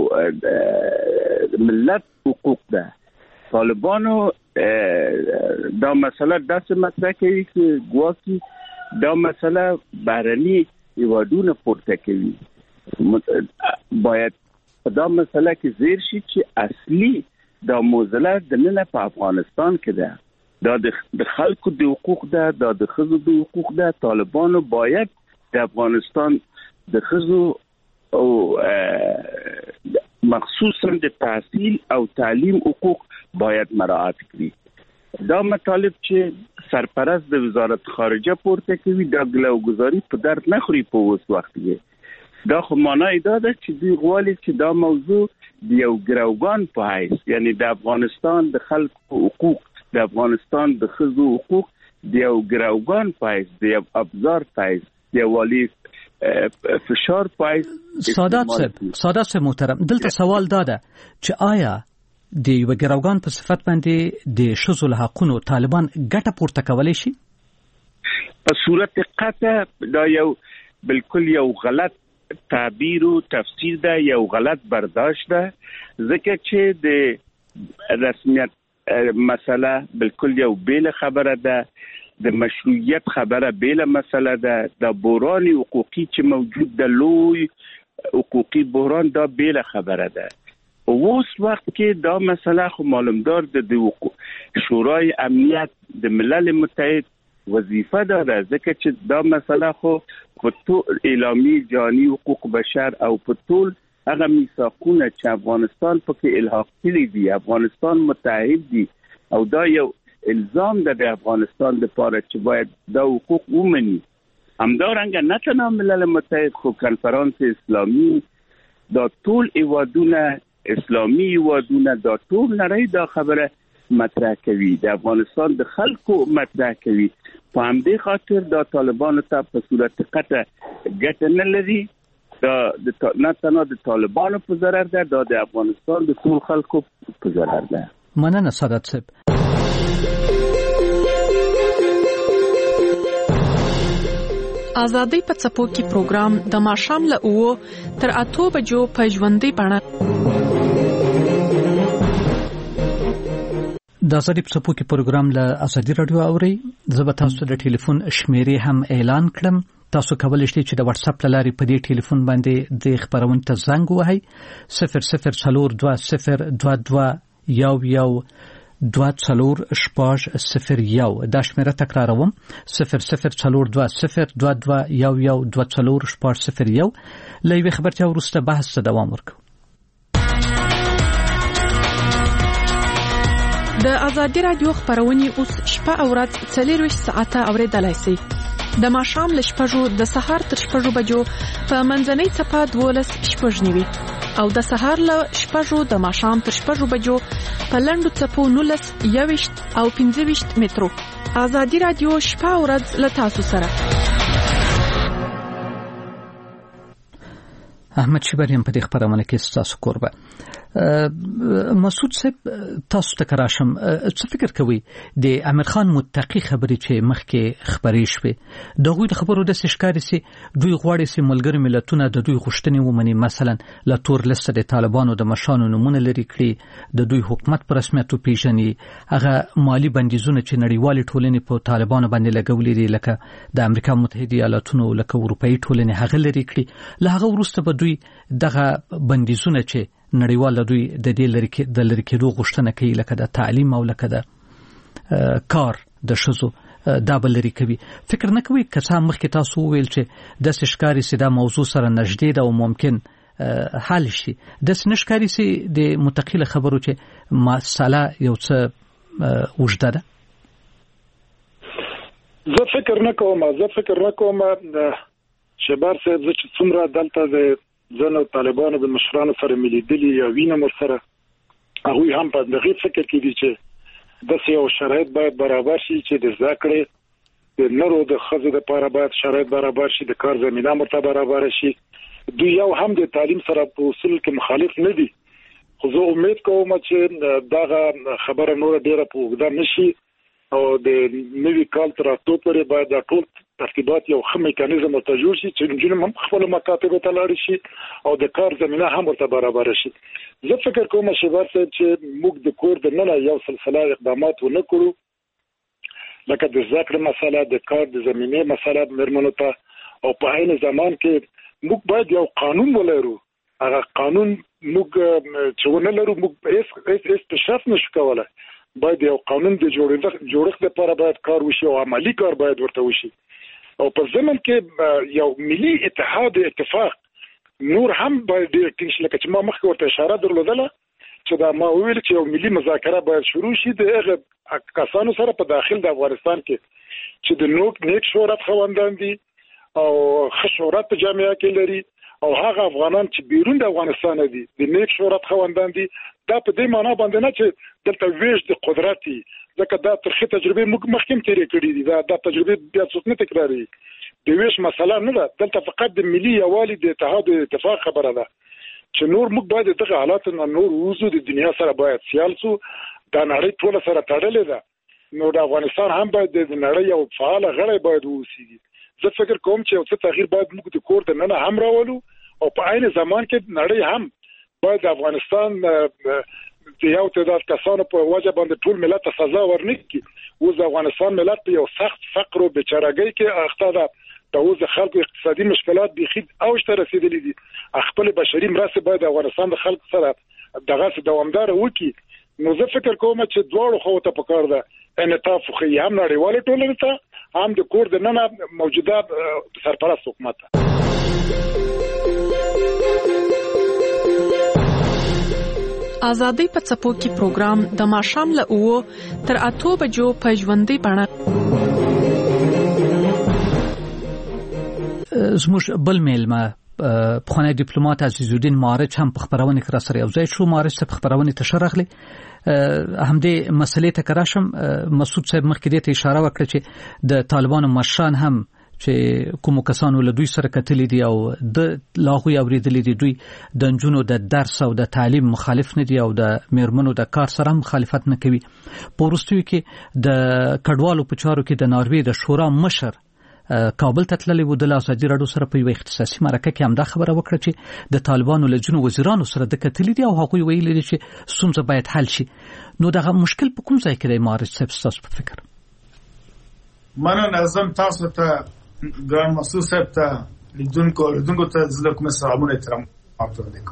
ملت حقوق ده. طالبانو دا مسله داسې مطرح کوي چې ګواکې دا مسله بهرني هیوادونه پورته کوي. باید په دا مسله کې زیر شي چې اصلي دا موضوع د نن په افغانستان کې ده، دا د خلکو د حقوق ده، دا د ښځو د حقوق ده. طالبانو باید د افغانستان د ښځو او مخصوصا د تحصیل او تعلیم حقوق باید مراعات کړي. دا مطالب چې سرپرست د وزارت خارجه پورته کوي دا ګلوګزاري په درد نه خوري په اوس وخت کې. دا خو معنی دا ده چې دوی غواړي چې دا موضوع د یو ګروګان په حیث یعنی د افغانستان د خلکو حقوق د افغانستان د ښځو حقوق د یو ګروګان په حیث د یو ابزار په حیث د یو والی فشار په حیث. سادات صاحب محترم دلته سوال دا ده چې آیا د یو ګروګان په صفت باندې د ښځو له حقونو طالبان ګټه پورته کولی شي؟ په صورت قطع دا یو بالکل یو غلط تعبیر او تفسیر ده یو غلط برداشت ده ځکه چې د رسمیت مسله بالکل یو بیل خبره ده د مشروعیت خبره بیل مسله ده د بحران حقوقي چې موجود ده لوی حقوقي بحران دا بیل خبره ده. اوس وخت کې دا مسله خو معلومدار د شورای امنیت د ملل متحد وظیفه ده ځکه چې دا مسله خو په ټول اعلامیه جهاني حقوق بشر او په ټول هغه میثاقونه چې افغانستان پکې الحاق کړي دي افغانستان متحد دي او دا یو الزام ده د افغانستان لپاره چې باید دا حقوق ومني. همدارنګه نه تنها ملل متحد خو کنفرانس اسلامي دا ټول ایوادونه اسلامي ایوادونه دا ټول نړۍ دا خبره مطرح کوي د افغانستان د خلکو مطرح کوي. په همدې خاطر دا طالبانو ته په صورت قطع ګټه نه لري. دا نه تنها د طالبانو په ضرر ده دا د افغانستان د ټول خلکو په ضرر ده. مننه سادات صاحب. آزادۍ په څپو کې پروګرام د ماښام له 9 تر 8 بجو په ژوندۍ بڼه د آزادۍ په څپو کې پروګرام له آزادي رادیو اوري. زه به تاسو د ټلیفون شمیرې هم اعلان کړم. تاسو کولی شئ چې د واتس اپ لارې په دې ټلیفون باندې د خبرونې ته زنګ ووهئ 0042012401 دا شمیره تکراروم 0042012401 له یوې خبرتیا وروسته بحث ته دوام ورکوو. د آزادي رادیو خبرونه اوس شپه او ورځ 24 ساعته اوریدلای شئ. د ماښام له 6 د سهار تر 6 بجو په منځنۍ څپه 12:09 او د سهار له 6 د ماښام تر 6 بجو په لنډو څپو 19 او 15 مترو. آزادي رادیو شپه او ورځ له تاسو سره. احمد شبریم په دې خبرونه کې تاسو قربان. مسعود صاحب تاسو ته کراشم څه فکر کوي د امیر خان متقی خبرې چې مخکې خبرې شوې دغه د خبرو د ښکاری سي دوی غواړي چې ملګری ملتونه د دوی غوښتنې ومني مثلا لا تور لسته د طالبانو د مشانو نمونه لري کړي د دوی حکومت پر رسمیت پیژني هغه مالی بندیزونه چې نړیوالې ټولنې په طالبانو باندې لګولې دي لکه د امریکا متحده ایالاتونو لکه اروپאי ټولنې هغه لري کړي له هغه وروسته به دوی دغه بندیزونه چې نړیوال دوی د دې لری کېدو غوښتنه کوي لکه د تعلیم او لکه د کار د شذو دا بل لري کوي. فکر نه کوي که څه مخکې تاسو ویل چې د ښکاری سي دا موضوع سره نږدې ده او ممکن حل شي د نشکاری سي د متقیله خبرو چې مساله یو څه وجده ده. زه فکر نه کوم شبار صاحب چې څومره دلته د ځنو طالبانو د مشرانو سره ملیدلي یا وینم سره هغه هم په دغه فکر کې دي چې د یو شرایط باید برابر شي چې د ذکرې د نورو د خزو د لپاره باید شرایط برابر شي د کار زمينه مرتبه برابر شي. دوی یو هم د تعلیم سره په اصول کې مخالف نه دي خو زه امید کوم چې دغه خبره نور ډیره په وګړه نشي او د نوی کال تر ټولو پورې باید د ټول ترتیبات یو ښه میکانیزم ته جوړ شي چې جنوم هم خپل مکاتب ته لاړ شي او د کار زمينه هم ورته برابر شي. زه فکر کوم چې ورته چې موږ د کور د نه یو سلسله اقدامات ونکړو لکه د ذکر مسله د کار د زمينه مسله مرمنو ته او په عین زمان کې موږ باید یو قانون ولرو. هغه قانون موږ چې ونلرو موږ هیڅ پیشرفت نشو کولای. باید یو قانون د جوړښت لپاره باید کار وشي او عملی کار باید ورته وشي او په ضمن کې یو ملي اتحاد اتفاق نور هم باید ډیر ټینګ شي لکه چې ما مخکې ورته اشاره درلودله چې دا ما ویل چې یو ملي مذاکره باید شروع شي د هغه کسانو سره په داخل د افغانستان کې چې د نیک شهرت خوندان دي او ښه شهرت په جامعه کې لري او هغه افغانان چې بیرون د افغانستان دي د نیک شهرت خوندان دي دا په دې معنی باندې نه چې دلته ویش د قدرت ځکه دا ترخه تجربه موږ مخکې تیرې کړې دي دا تجربه بیا څوک نه تکراري د ویش مسله نه ده دلته فقط د ملي یوالي د اتحاد او اتفاق خبره ده چې نور موږ باید دغه حالات نه نور وځو د دنیا سره باید سیال سو دا نړۍ ټول سره تړلې ده نو د افغانستان هم باید د نړۍ یو فعال غړی باید ووسیږي زه فکر کوم چې یو څه تغییر باید موږ د کور ته نه هم راولو او په عین زمان کې نړۍ هم باید د افغانستان د یو تعداد کسانو په وجه باندې ټول ملت ته سزا ورنکړي اوس د افغانستان ملت په یو سخت فقر او بیچارهګۍ کې اخته ده د اوس خلکو اقتصادي مشکلات بيخي اوج ته رسیدلې دي خپل بشري مرسته باید د افغانستان د خلکو سره دغه دوامدار وکړي نو زه فکر کوم چې دواړو خو ته پکار ده انعطاف خو هم نړیواله ټولنه ته هم د کور د نن موجوده سرپرست حکومت ازادي په څپو کې پروګرام د ماښام له 9 تر 8 بجو په ژوندۍ بڼه زموږ بل میلمه پخوانی ډیپلوماټ عزیزالدین معارج هم په خبرونه کې را سره یو ځای شو معارج په خبرونه تشرغلی همدې مسلې ته کراشم مسعود صاحب مخکې ته اشاره وکړه چې د طالبانو مشران هم چې کوم کسانو له دوی سره کتلې دي او د لاغوي اوریدلې دي دوی د جنونو د درس او د تعلیم مخالف نه دي او د میرمنو د کار سره مخالفت نه کوي په وروستیو کې د کډوالو په چارو کې د ناروې د شورا مشر کابل ته تللی و د ازادي راډیو سره په یو اختصاصي مرکه کې هم دا خبره وکړه چې د طالبانو له جنو وزیرانو سره د کتلې دي او هغوی ویلي دي چې ستونزه باید حل شي نو دغه مشکل په کوم ځای کې دی معارج صاحب ستاسو په فکر مننه نظم تاسو ته ګران مسعود صاحب ته لیدونکو ته زله کوم سلامونه احترام ورته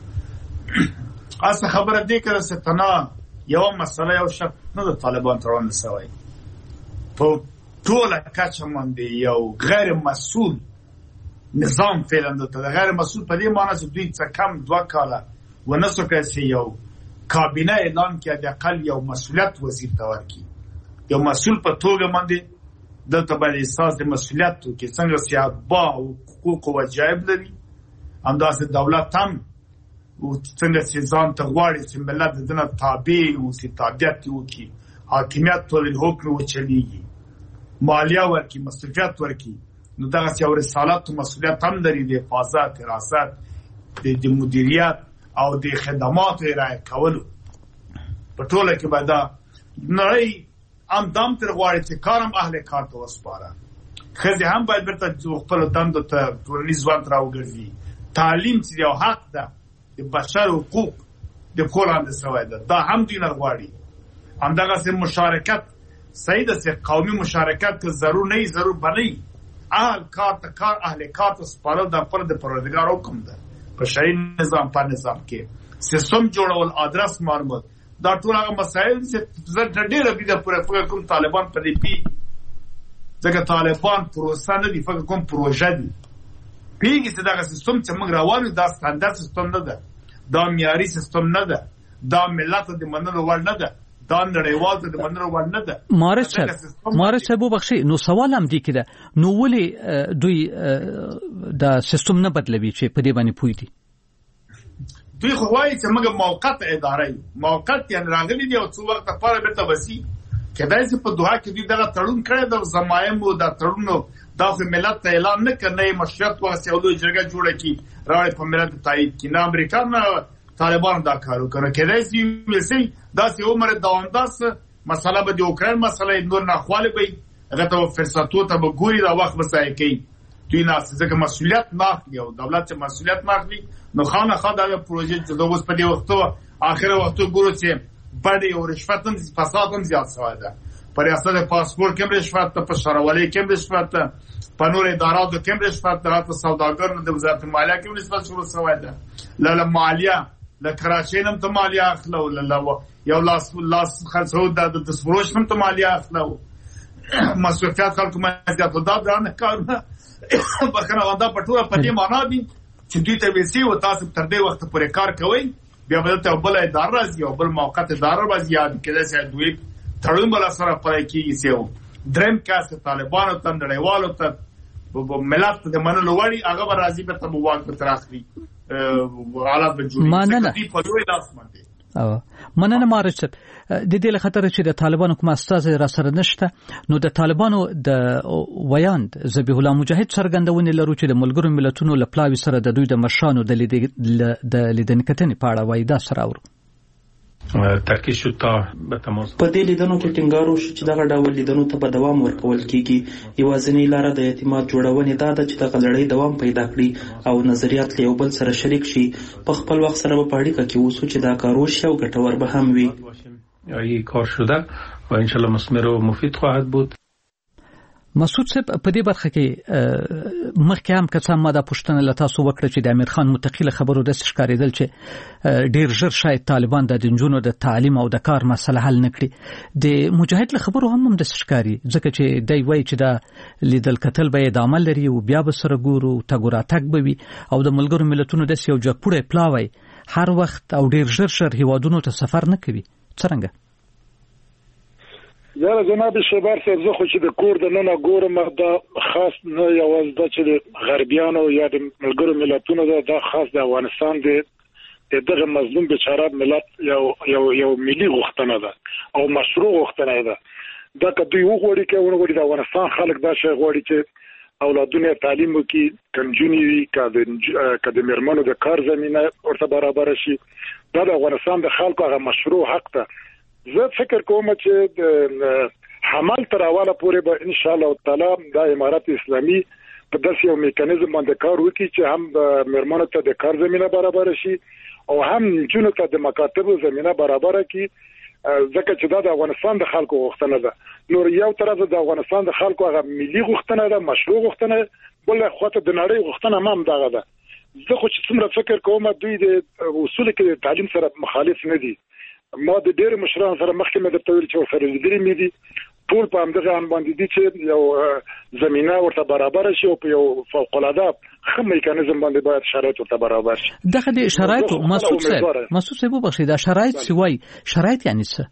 کوم اصل خبره دې کړه چې تنا یو مسله یو شک نه د طالبان ترونه سوي په ټول کچه باندې یو غیر مسؤل نظام فعلا د غیر مسؤل په دې معنی چې دوی څه کم 2 کاله ونسو کې یو کابینه اعلان کړي د اقل یو مسؤلیت وزیر ته ورکړي یو مسؤل په توګه باندې دلته باندې احساس د مسؤلیت کې څنګه سیابا او حقوق او واجب لري همداسې دولت هم او څنګه چې ځان ته غواړي چې ملت دنه تابع او ستابعیت وکړي حاکمیت ټول حکم وچلېږي مالیه ورکی مسؤلیت ورکی نو دغه یو رسالت او مسؤلیت هم لري د حفاظت حراست د مدیریت او د خدمات ارائه کولو په ټوله کې باید نړۍ هم دام تر غواړي چې کارم اهل کار ته وسپاره خزه هم باید برته خپل دند ته ټولنیز ژوند راوګرځي تعلیم چې یو حق ده د بشر حقوق د کولان د سوای ده دا هم دینه غواړي هم دغه سم مشارکت صحیح ده چې قومي مشارکت که ضرور نه ضرور بنئ اهل کار ته کار اهل کار ته سپارل د پر د پروردګار حکم ده په شرعي نظام په نظام کې سیستم جوړول ادرس معلومات دا ټول هغه مسایل چې زړه ډېر دي د پر فکر کوم طالبان په دې پی ځکه طالبان پروسه نه دي فکر کوم پروژه دي پیږي چې دا سیستم چې موږ روانو دا ستاندرد سیستم نه ده دا معیاري سیستم نه ده دا ملت د منلو وړ نه ده دا نړیوال ته د منلو وړ نه ده مارج صاحب وبخښي نو سوال هم دی کده نو ولې دوی دا سیستم نه بدلوي چې په دې باندې پوي دي دوی خو وایي چې موږ موقت ادارې موقت یې راغلي دی او څو وخت لپاره به تبسي کدای چې په دوه کې دوی دغه تړون کړی د زمایم او د تړونو دا خو ملت ته اعلان نه کړي مشروعیت واسه یو لوی جرګه جوړه کی راوړي په ملت تایید کې نه امریکا نه طالبان دا کارو کوي کدای چې وسی دا سه عمر دوامداس مسله به د اوکران مسله نور نه خواله به هغه ته فرصتو ته به ګوري دا وخت وسای کوي دوی نه ځکه مسؤلیت نه اخلي او دولت چې مسؤلیت نه اخلي نو خانه خدا د پروژې چې د اوس په دې وختو اخر وختو ګورو چې باندې او رشوت هم فساد هم زیات شوی ده پر اساس پاسپورت کې رشوت ته په شراولې کې رشوت په نور اداراتو کې رشوت ته سوداګر د وزارت مالیه کې رشوت شروع شوی ده لاله مالیه د کراچۍ نم ته مالیه اخلو لاله یو لاس خرڅو د تسفروش نم ته مالیه اخلو مسؤلیت خلکو مې زیات ودا درنه کارونه بخنه وندا پټوره په دې معنا دي چې دوی ته وسی او تاسو تر دې وخت پورې کار کوئ بیا به ته بل اداره راځي او بل موقت اداره راځي یا کله چې دوی تړون بل سره پرې کیږي چې درم کاس طالبانو ته نړیوالو ته ملت د منلو وړي هغه راځي به ته واک به تراخلي حالات به جوړي دي په لوی لاس باندې او مننه مارچ د دې له خطر چې د طالبانو کوم استاد را سره نشته نو د طالبانو د ویاند ذبیح الله مجاهد څرګندونه لرو چې د ملګرو ملتونو لپلاوي سره د دوی د مشرانو د لیدنکتنې په اړه وایي دا سره اورو ترکیب شو تا به تماس په دې لیدنو کې ټینګار وشو چې دغه ډول لیدنو ته به دوام ورکول کیږي یوازینی لاره د اعتماد جوړونې دا ده چې دغه لړۍ دوام پیدا کړي او نظریات له یو بل سره شریک شي په خپل وخت سره په اړیکه کې اوسو چې دا کار وشي او ګټور به هم وي این کار شده و انشالله مثمر و مفید خواهد بود. مسعود صاحب په دې برخه کې مخکې هم که څه ما دا پوښتنه له تاسو وکړه چې د امیر خان متقی خبرو د ښکارېدل چې ډیر ژر شاید طالبان د نجونو د تعلیم او د کار مسله حل نکړي د مجاهد له خبرو هم د ښکاری ځکه چې دی وایي چې دا لیدل کتل به د عمل لري او بیا به سره ګورو تګورا تک به وي او د ملګرو ملتونو د یو جګپوړی پلاوی هر وخت او ډیر ژر هیوادونو ته سفر نه کوي څنګه یا جناب شبار صاحب زه خو چې د کور د نن ګورم دا خاص نه یوازې د چې غربیانو یا د ملګرو ملتونو دا خاص د افغانستان دغه مظلوم بیچاره ملت یو ملي غوښتنه ده او مشروع غوښتنه ده دا که دوی وغواړي کې ونغواړي د افغانستان خلک دا شی غواړي چې اولادونه تعلیم وکړي کنجونی وي که د میرمنو د کار زمینه ورته برابر شي دا د افغانستان د خلکو هغه مشروع حق ده زه فکر کوم چې د حمل تر اوله پورې به ان شاء الله تعالی د امارات اسلامي په داسې یو میکانیزم باندې کار وکړي چې هم د میرمنو ته د کار زمینه برابر شي او هم جنونو ته د مکاتبو زمینه برابر کړي ځکه چې دا د افغانستان د خلکو غوښتنه ده نور یو طرف د افغانستان د خلکو هغه ملي غوښتنه ده مشروع غوښتنه بل خواته د نړۍ غوښتنه هم دغه ده زه خو چې څومره فکر کوم دوی د اصول کې د تعلیم سره مخالف نه دي ما د ډېر مشران سره مخکې مې د تور چې سره لیدلې مې دي ټول په همدغه ان باندې دي چې یو زمينه ورته برابر شي او په یو فوق العاده خو میکانیزم باندې باید شرایط ورته برابر شي دغه د شرایط مسعود صاحب بخښي دا شرایط سوي شرایط یعنی څه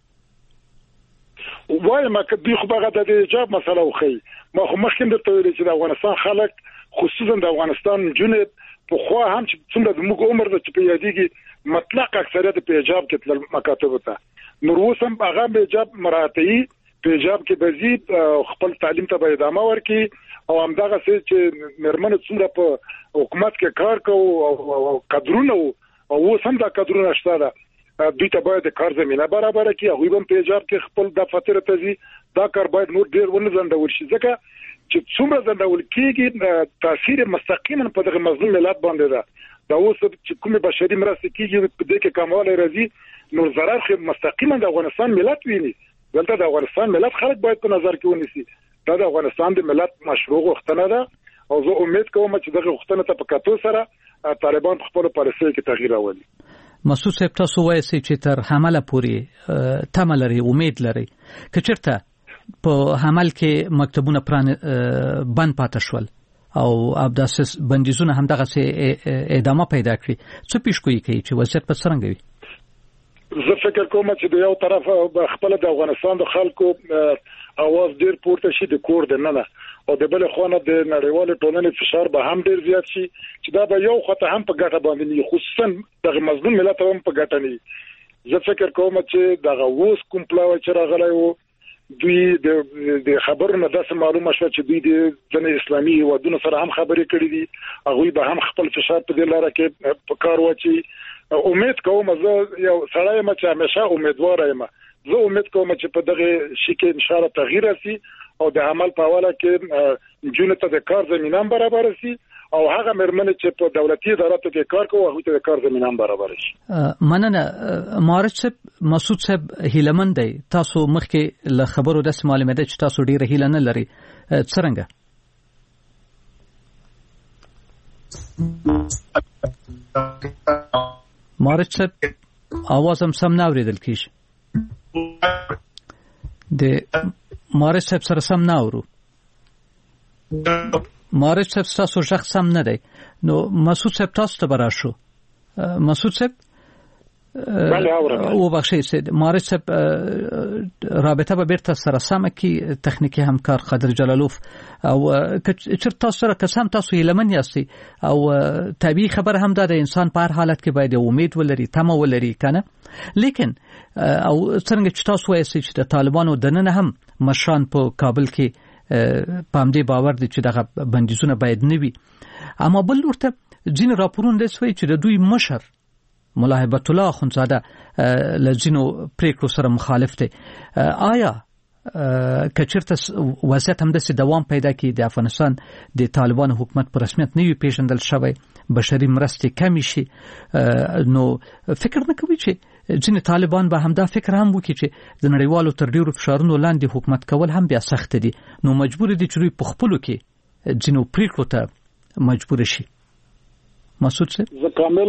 وای ما کدي خو هغه د ایجاب مسله وخی ما خو مخکې د تور چې د افغانستان خلک خصوصا د افغانستان جنوب په خو هم چې څومره د موږ عمر د چې په یادېږي مطلق اکثریت په ایجاب کې تل مکاتب ته نور وسم هغه به ایجاب مراتعي په ایجاب کې بزید خپل تعلیم ته به ادامه ورکړي او همدغه څه چې مرمنه څومره په حکومت کې کار کوي او قدرونه او وسم دا قدرونه شته دوی ته باید کار زمينه برابر کړي هغه هم په ایجاب کې خپل د فتره تزي دا کار باید نور ډیر ونه زندول شي ځکه چې څومره زندول کېږي تاثیر مستقیما په دغه مظلوم ملت باندې ده دا اوس چې کومه بشري مرسته کېږي په دې کې کمواله راځي نو ضرر خو مستقیما د افغانستان ملت ویني دلته د افغانستان ملت خلک باید په نظر کې ونیسي دا د افغانستان د ملت مشروع غوښتنه ده او زه امید کوم چې دغه غوښتنه ته په کتو سره طالبان په خپل پالیسۍ کې تغییر راولي مسعود صاحب تاسو وایئ چې تر حمله پورې تمه لري امید لري که چېرته په حمل کې مکتبونه بند پاتې شول او ابداسس بندیزونه هم دغه ادامه پیدا کړي څه پیشګویي کوي چې وضعیت په څنګه وي زه فکر کوم چې د یو طرف خپل د افغانستان د خلکو اواز ډیر پورته شي د کور د ننه او د بل خونه د نړیوال ټولنې فشار به هم ډیر زیات شي چې دا به یو خطه هم په ګټه باندې نه خصوصا د مظلوم ملت هم په ګټه نه زه فکر کوم چې دغه ووس کوم پلاوی چې راغلی وو دوی د خبرونو داسې معلومه شو چې دوی د ځنې اسلامي هیوادونو سره هم خبرې کړې دي هغوی به هم خپل فشار په دې لاره کې په کار واچي امید کوم زه یو سړی یم چې همیشه امیدوار یم زه امید کوم چې په دغه شي کې ان شاء الله تغییر راسي او د عمل په حواله کې جنونو ته د کار زمينه برابر شي او هغه مرمنه چې په دولتي اداراتو کې کار کوي هغه ته د کار زمينه برابر شي مننه مارچ صاحب مسعود صاحب هیلمن دی تاسو مخکې له خبرو د معلومات چې تاسو ډیره هیله نه لري څنګه مارچ صاحب आवाज هم سم نه اوریدل کیږي د مارچ صاحب سره سم نه اورو مارچ صاحب تاسو شخص سم نه دی نو مسعود صاحب تاسو ته براشو مسعود صاحب بله اورم او بخشی سید مارج صاحب رابطه به بیرته سره سم کی تخنیکی همکار قادر جلالوف او چر تاسو سره قسم تاسو لمن یاستي او طبيعي خبر هم ده انسان په هر حالت کې باید امید ولري تمه ولري کنه لیکن او څنګه چې تاسو وایئ چې د طالبانو دننه هم مشران په کابل کې پام دې باور دي چې دغه بندیزونه باید نه وي اما بل ورته ځین راپورونه دسوي چې د دوی مشر مولا هیبت الله اخوندزاده لجنو پریکړو سره مخالف دي آیا کچرته وضعیت هم د دوام پیدا کی د افغانستان د طالبان حکومت په رسمیت نه پیژندل شوی بشري مرستې کمی شي نو فکر نه کوي چې ځینې طالبان به همدا فکر هم وکړي چې د نړیوالو تر ډیرو فشارونو لاندې حکومت کول هم بیا سخت دي نو مجبور دي چې په خپلو کې ځینو پریکړو ته مجبور شي مسعود صاحب زه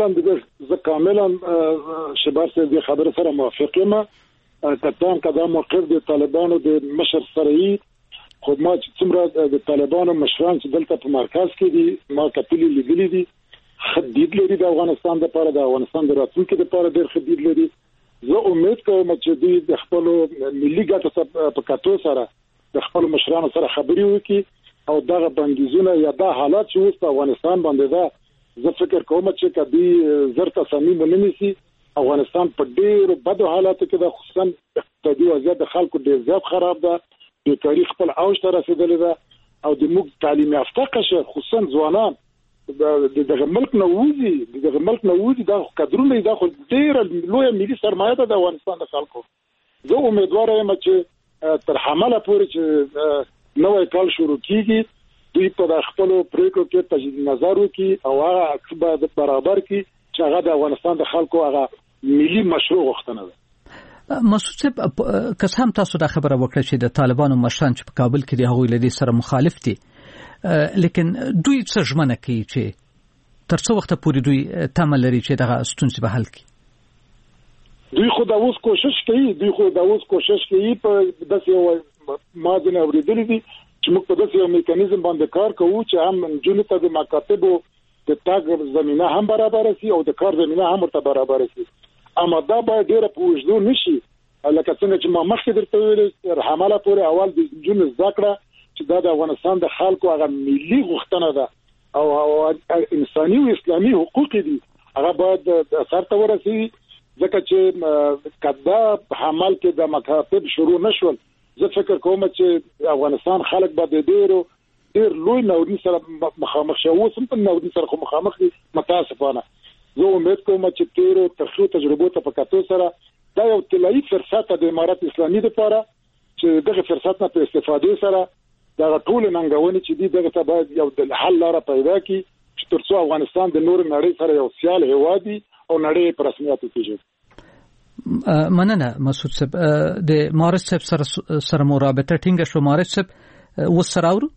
کاملا شباب صاحب د خبره سره موافق یم کتان کدا موقف د طالبانو د مشر سره خو ما چې څومره د طالبانو مشران چې دلته په مرکز کې دي ما کتلې لیدلې دي خدید لري د افغانستان لپاره د افغانستان د راتلونکي لپاره ډېر خدید لري زه امید کوم چې دوی د خپل ملي ګټو په کتو سره د خپل مشرانو سره خبرې وکړي او دغه بندیزونه یا د حالات چې اوس په افغانستان باندې ده زه فکر کوم چې کدی زر تصمیم ونیسي افغانستان په ډېر بد حالاتو کې د خصوصا اقتصادي وضعیت د خلکو ډېر زیات خراب ده د تاریخ خپل اوج ته رسیدلی ده او د موږ تعلیم یافته قشر خصوصا ځوانان دغه ملک نه وځي دا کډرونه دا خو ډېر لوی ملي سرمایه ده د افغانستان د خلکو زه امیدوار یم چې تر حمله پورې چې نوې کال شروع کیږي دوی په خپل پریکړو کې تجدید نظر وکړي او هغه اکبر برابر کړي چې هغه د افغانستان د خلکو هغه ملي مشروع غوښتنه ده مسعود صاحب قسم تاسو دا خبره وکړه چې د طالبانو مشران چې په کابل کې د هغوی لدی سره مخالف دي لیکن دوی څه ژمنه کوي چې تر څو وخت پورې دوی تمه لري چې دغه ستونزې به حل کړي دوی خو دا اوس کوشش کوي په داسې ماده اوریدلې دي چې موږ په داسې یو میکانیزم باندې کار کوو چې هم جنونو ته د مکاتبو د تاګ زمينه هم برابر شي او د کار زمينه هم ورته برابر شي اما دا به ډیره پوښتنه نشي لکه څنګه چې ما مخکې درته ویل حمله پورې اول د جنونو ذکر چې دا د افغانستان د خلکو هغه ملي غوښتنه ده او انساني او اسلامي حقوق دي هغه باید اثر ته ورسي ځکه چې کدا حمل کې د مکاتب شروع نشول زه فکر کوم چې افغانستان خلک به ډېر لوی ناورین سره مخامخ شي او سم په ناورین سره مخامخ دي متاسفانه زه امید کوم چې تیر ترخو تجربو ته پکاتو سره دا یو طلایی فرصت د امارات اسلامي لپاره چې دغه فرصت نه په استفادې سره دا ټول ننګونې چې دي دغه ته باید یو د حل لاره پیدا کړي چې ترڅو افغانستان د نور نړۍ سره یو سیال هوادي او نړۍ پر رسمیت وکړي مننه مسعود صاحب د مارج صاحب سره مرابطه ټینګه شو مارج صاحب وسراورو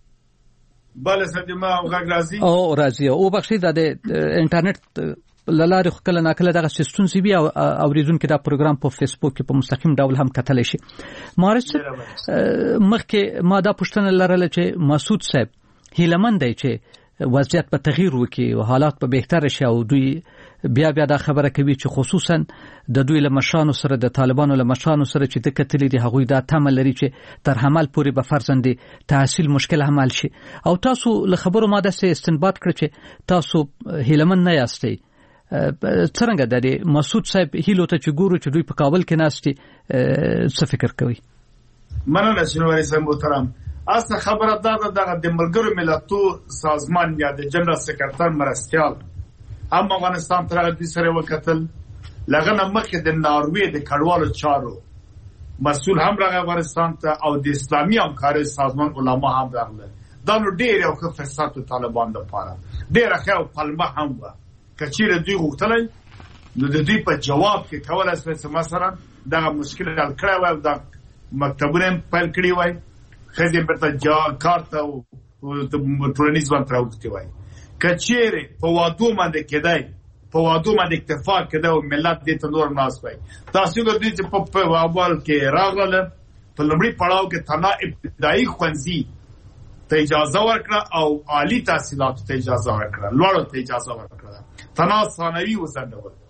بله سدما او غازی او راځي او بخښي د انټرنیټ لاره خپل ناکله دغه سیستم سی بیا اوریدونکو دا پروګرام په فیسبوک کې په مستقیم ډول هم کتلی شي مارج مخکې ما دا پوښتنه لرله چې مسعود صاحب هیلمن دی چې وضعیت په تغییر وکړي او حالات په بهتر شي او دوی بیا دا خبره کوي چې خصوصا د دوی له مشرانو سره د طالبانو له مشرانو سره چې د کتلې دي هغوی دا تمه لري چې تر حمل پورې به فرزندي تحصیل مشکل حل شي او تاسو له خبرو ماده سه استنباط کړ چې تاسو هیلمن نه یاستئ څنګه د مسعود صاحب هیلو ته چې ګورو چې دوی په کابل کې ناشتي څه فکر کوي مننه شنواری صاحب محترم اصل خبره دا د ملګرو ملتونو سازمان یا د جنرال سکرټر مرستيال هم افغانستان تر دې سره وکتل لغه مخکې د ناروې د کډوالو چارو مسؤل هم راغی افغانستان ته او د اسلامي همکارۍ سازمان علما هم راغله دا نو ډېر یو ښه فرصت طالبان لپاره ډېر ښه پلمه هم و کچیره دوی غوښتل نو د دوی په جواب کې کولای شي مثلا دا مشکل حل کړی و دا مکتبونه پیل کړی وای خځې په کارت او ټولنیز باندې راوځي وای کچیره په وادو باندې کېدای په وادو باندې اکتفا کړه او ملت دې ته نور ناس وای تاسو ګورئ چې په اول کې راغله په لومړي پړاو کې تنا ابتدایي ښوونځي ته اجازه ورکړه او عالی تحصیلات ته اجازه ورکړه لوړو ته اجازه ورکړه تنا ثانوي وسنډول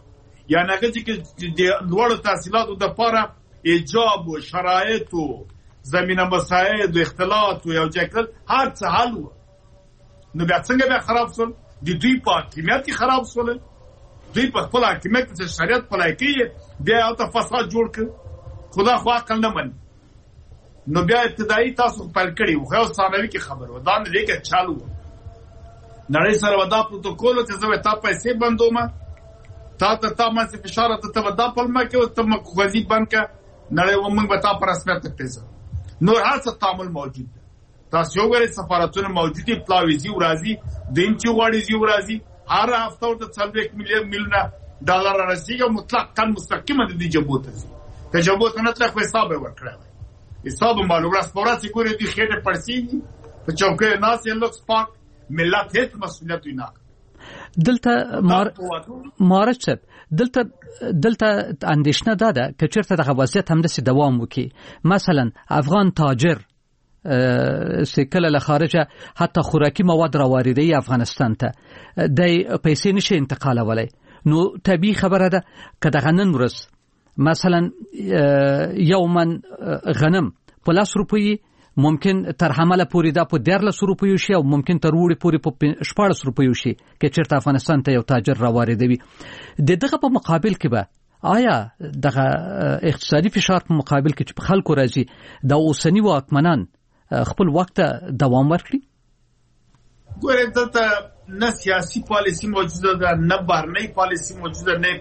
یا نه چې د لوړ تحصیلاتو د لپاره ایجاب او شرایط او زمينه مساعد او اختلاط او یو ځکل هر څه حل و. نو بیا څنګه به خراب شول؟ د دوی په حکومت کې خراب شول. دوی په خپل حکومت کې شریعت پلي کوي، بیا او ته فساد جوړ کړ. خدا خو عقل نه من. نو بیا ابتدایي تاسو خپل کړی خو ثانوي کې خبر و دا نه لیکه چالو نړۍ سره ودا پروتوکول چې زه تا پیسې بندوم تا ما څه فشار ته ودا پلمه کې او ته مخغزي بانک نړۍ ومنګ به تا پر رسمیت پیسې نور هر څه تعامل موجود ده. تاسو یو غره سفارتونه موجود دي، پلاویزي ورازي دین چې وړي زی ورازي هر هفته ورته 1 میلیون ډالر راځي مطلقاً مستقیمه د دې جبوت ته جبوت نه تل حساب ورکړي حساب معلومه سپورت سکوري دي خېټه پړسي په چوکۍ ناس یې لوکس پاک ملت هیڅ مسؤلیت نه. دلته مارج صاحب دلته اندیشنه ده که چیرته دغه وضعیت هم داسې دوام وکړي، مثلا افغان تاجر سکله له خارجه حتی خوراکي مواد را واردوي افغانستان ته د پیسې نشي انتقالولی، نو طبیعي خبره ده که دغه نن ورځ مثلا یو من غنم په 10 روپۍ ممکن تر حمله پوری دا په 14 روپۍ شي او ممکن تر وړي پوری په 14 روپۍ شي چې چیرته افغانستان ته یو تاجر را واردوي. دغه په مقابل کې به آیا دغه اقتصادي فشار په مقابل کې چې په خلکو راځي دا اوسنی واکمنان خپل وخت دوام ورکړي؟ ګوره دلته نه سیاسي پالیسی موجوده ده، نه بهرنۍ پالیسی موجوده، نه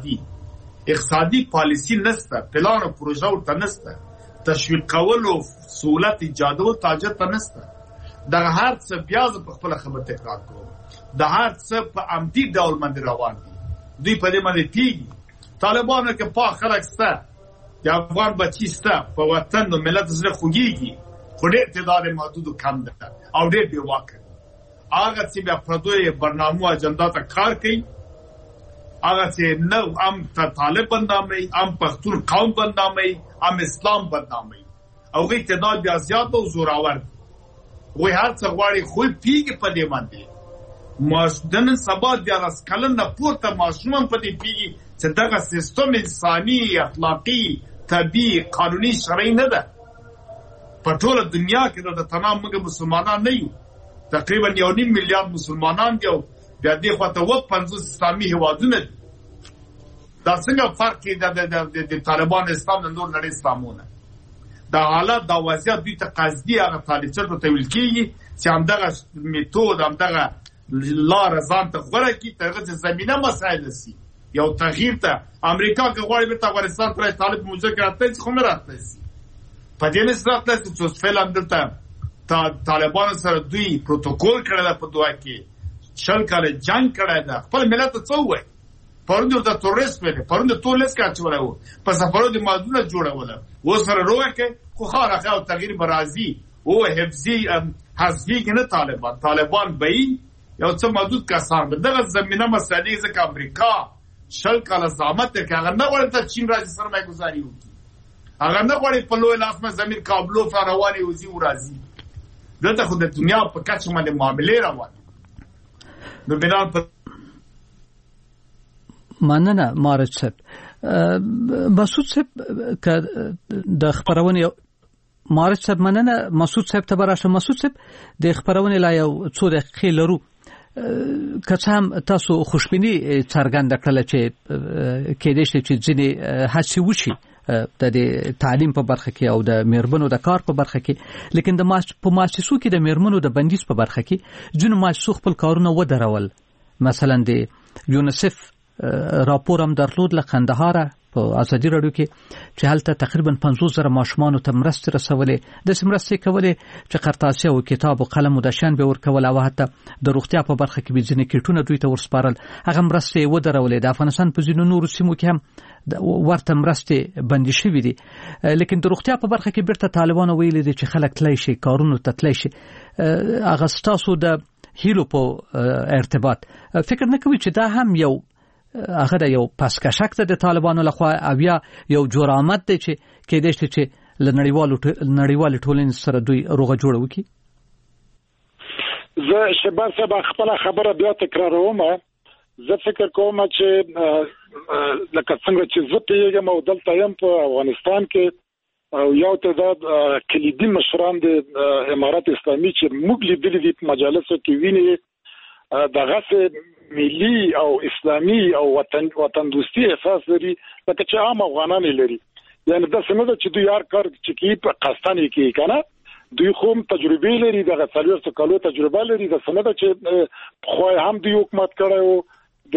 اقتصادي پالیسی نشته، پلان او پروژه ورته نشته، تشویق کول او سہولت ایجادول تاجر ته نشته. دغه هر څه بیا په خپل خبره تکرار کوم، د هر څه په عمدي ډول باندې روان دي. دوی په دې باندې پیږي طالبانو کې په خلک سته یا افغان بچی سته په وطن او ملت سره خوږيږي، خو ډېر تعداد محدود او کم ده او ډېر بې واکه. هغه چې بیا پردوی برنامو اجندا ته کار کوي، هغه چې نو ام طالب بندامي، ام پښتون قوم بندامي، ام اسلام بدنامي او غي تعداد بیا زیات او زوراور وي هر څه غواړي خو پیږي په دې باندې ماشدن سبا د راس کلن د پورته ماشوم په دې پیږي چې دغه سیستم انساني اخلاقی طبيعي قانوني شرعي نه ده. په ټوله دنیا کې د تمام موږ مسلمانان نه یو، تقریبا 1.5 میلیارډ مسلمانان دي او بیا دې خواته 50 اسلامي هیوادونه دي. دا څنګه فرق دی د طالبان اسلام د نور نړۍ اسلامونه؟ دا حالت دا وضعیت دوی ته قصدي هغه طالبچه ته ویل کېږي چې همدغه میتود همدغه لاره ځان ته غوره کړي ترڅو چې زمینه مسایل سي یو تغییر ته. امریکا کې غواړي بیرته افغانستان پر طالب موجه کړي خو نه راځي په دې نسبت چې فعلا دلته طالبان سره دوی پروتوکول کړل په دوه کې 40 کال جنگ کړی دا خپل ملت ته څه پرونده د تورست ویل پرونده تورلس کا چوراو په سفرو د مادونه جوړول و سره روکه خو خارخه او تغییر برازي او حفظي حذفي کنه طالبان به یو څه محدود کسان دغه زمينه مسالې ځکه امریکا 40 کال زحمت کوي هغه نه ورته چین راځي سرمایه گذاري وکړي، هغه نه غواړي په لوی لاس مې زمير کابلو فرواني وزي ورازي دلته خو د دنیا په کچه باندې معاملې روانه. نو بنان په مننه مارج صاحب. مسعود صاحب که د خبرونه مارج صاحب مننه مسعود صاحب ته براشه. مسعود صاحب د خبرونه لا یو څو دقیقې لرو که څه هم تاسو خوشبیني څرګنده کړله چې کېدای شي چې ځینې هڅې وشي د تعلیم په برخه کې او د میرمنو د کار په برخه کې، لیکن د په مؤسسو کې د میرمنو د بندیز په برخه کې ځینې مؤسسو خپل کارونه ودرول. مثلا د یونیسف راپور هم درلود له قندهار په ازادي رادیو کې چې هلته تقریبا 50,000 ماشومان ته مرستې رسولې، د مرستې کولې چې قرطاسي او کتاب او قلم او د شان به ورکول او حتی د روغتیا په برخه کې به ځینې کیټونه دوی ته ورسپارل، هغه مرستې ودرولې. د افغانستان په ځینو نورو سیمو کې هم ورته مرستې بندي شوې دي، لیکن د روغتیا په برخه کې بیرته طالبانو ویلي دي چې خلک تللی شي کارونو ته تللی شي. هغه ستاسو د هیلو په ارتباط فکر نه کوي چې دا هم یو هغه د یو پاسکشک د طالبانو لخوا او یو جرامت دی چې کېدای شي چې نړیوال ټولنې سره دوی روغه جوړه وکړي؟ زه شباب صاحب خپل خبره بیا تکراروم زه فکر کوم چې لکه څنګه چې زه پیږم او دلته یم په افغانستان کې او یو تعداد کلیدي مشران د امارات اسلامي چې موږ لیدلي دي په مجالسو کې ویني دغه ملي او اسلامي او وطن دوستي احساس لري لکه چې عام افغانان لري. یعنی دا څنګه چې دوی یار کار چې کی په قستانه کې کنه دوی کوم تجربه لري دغه 40 کالو تجربه لري دا څنګه چې خو هم دوی حکومت کړو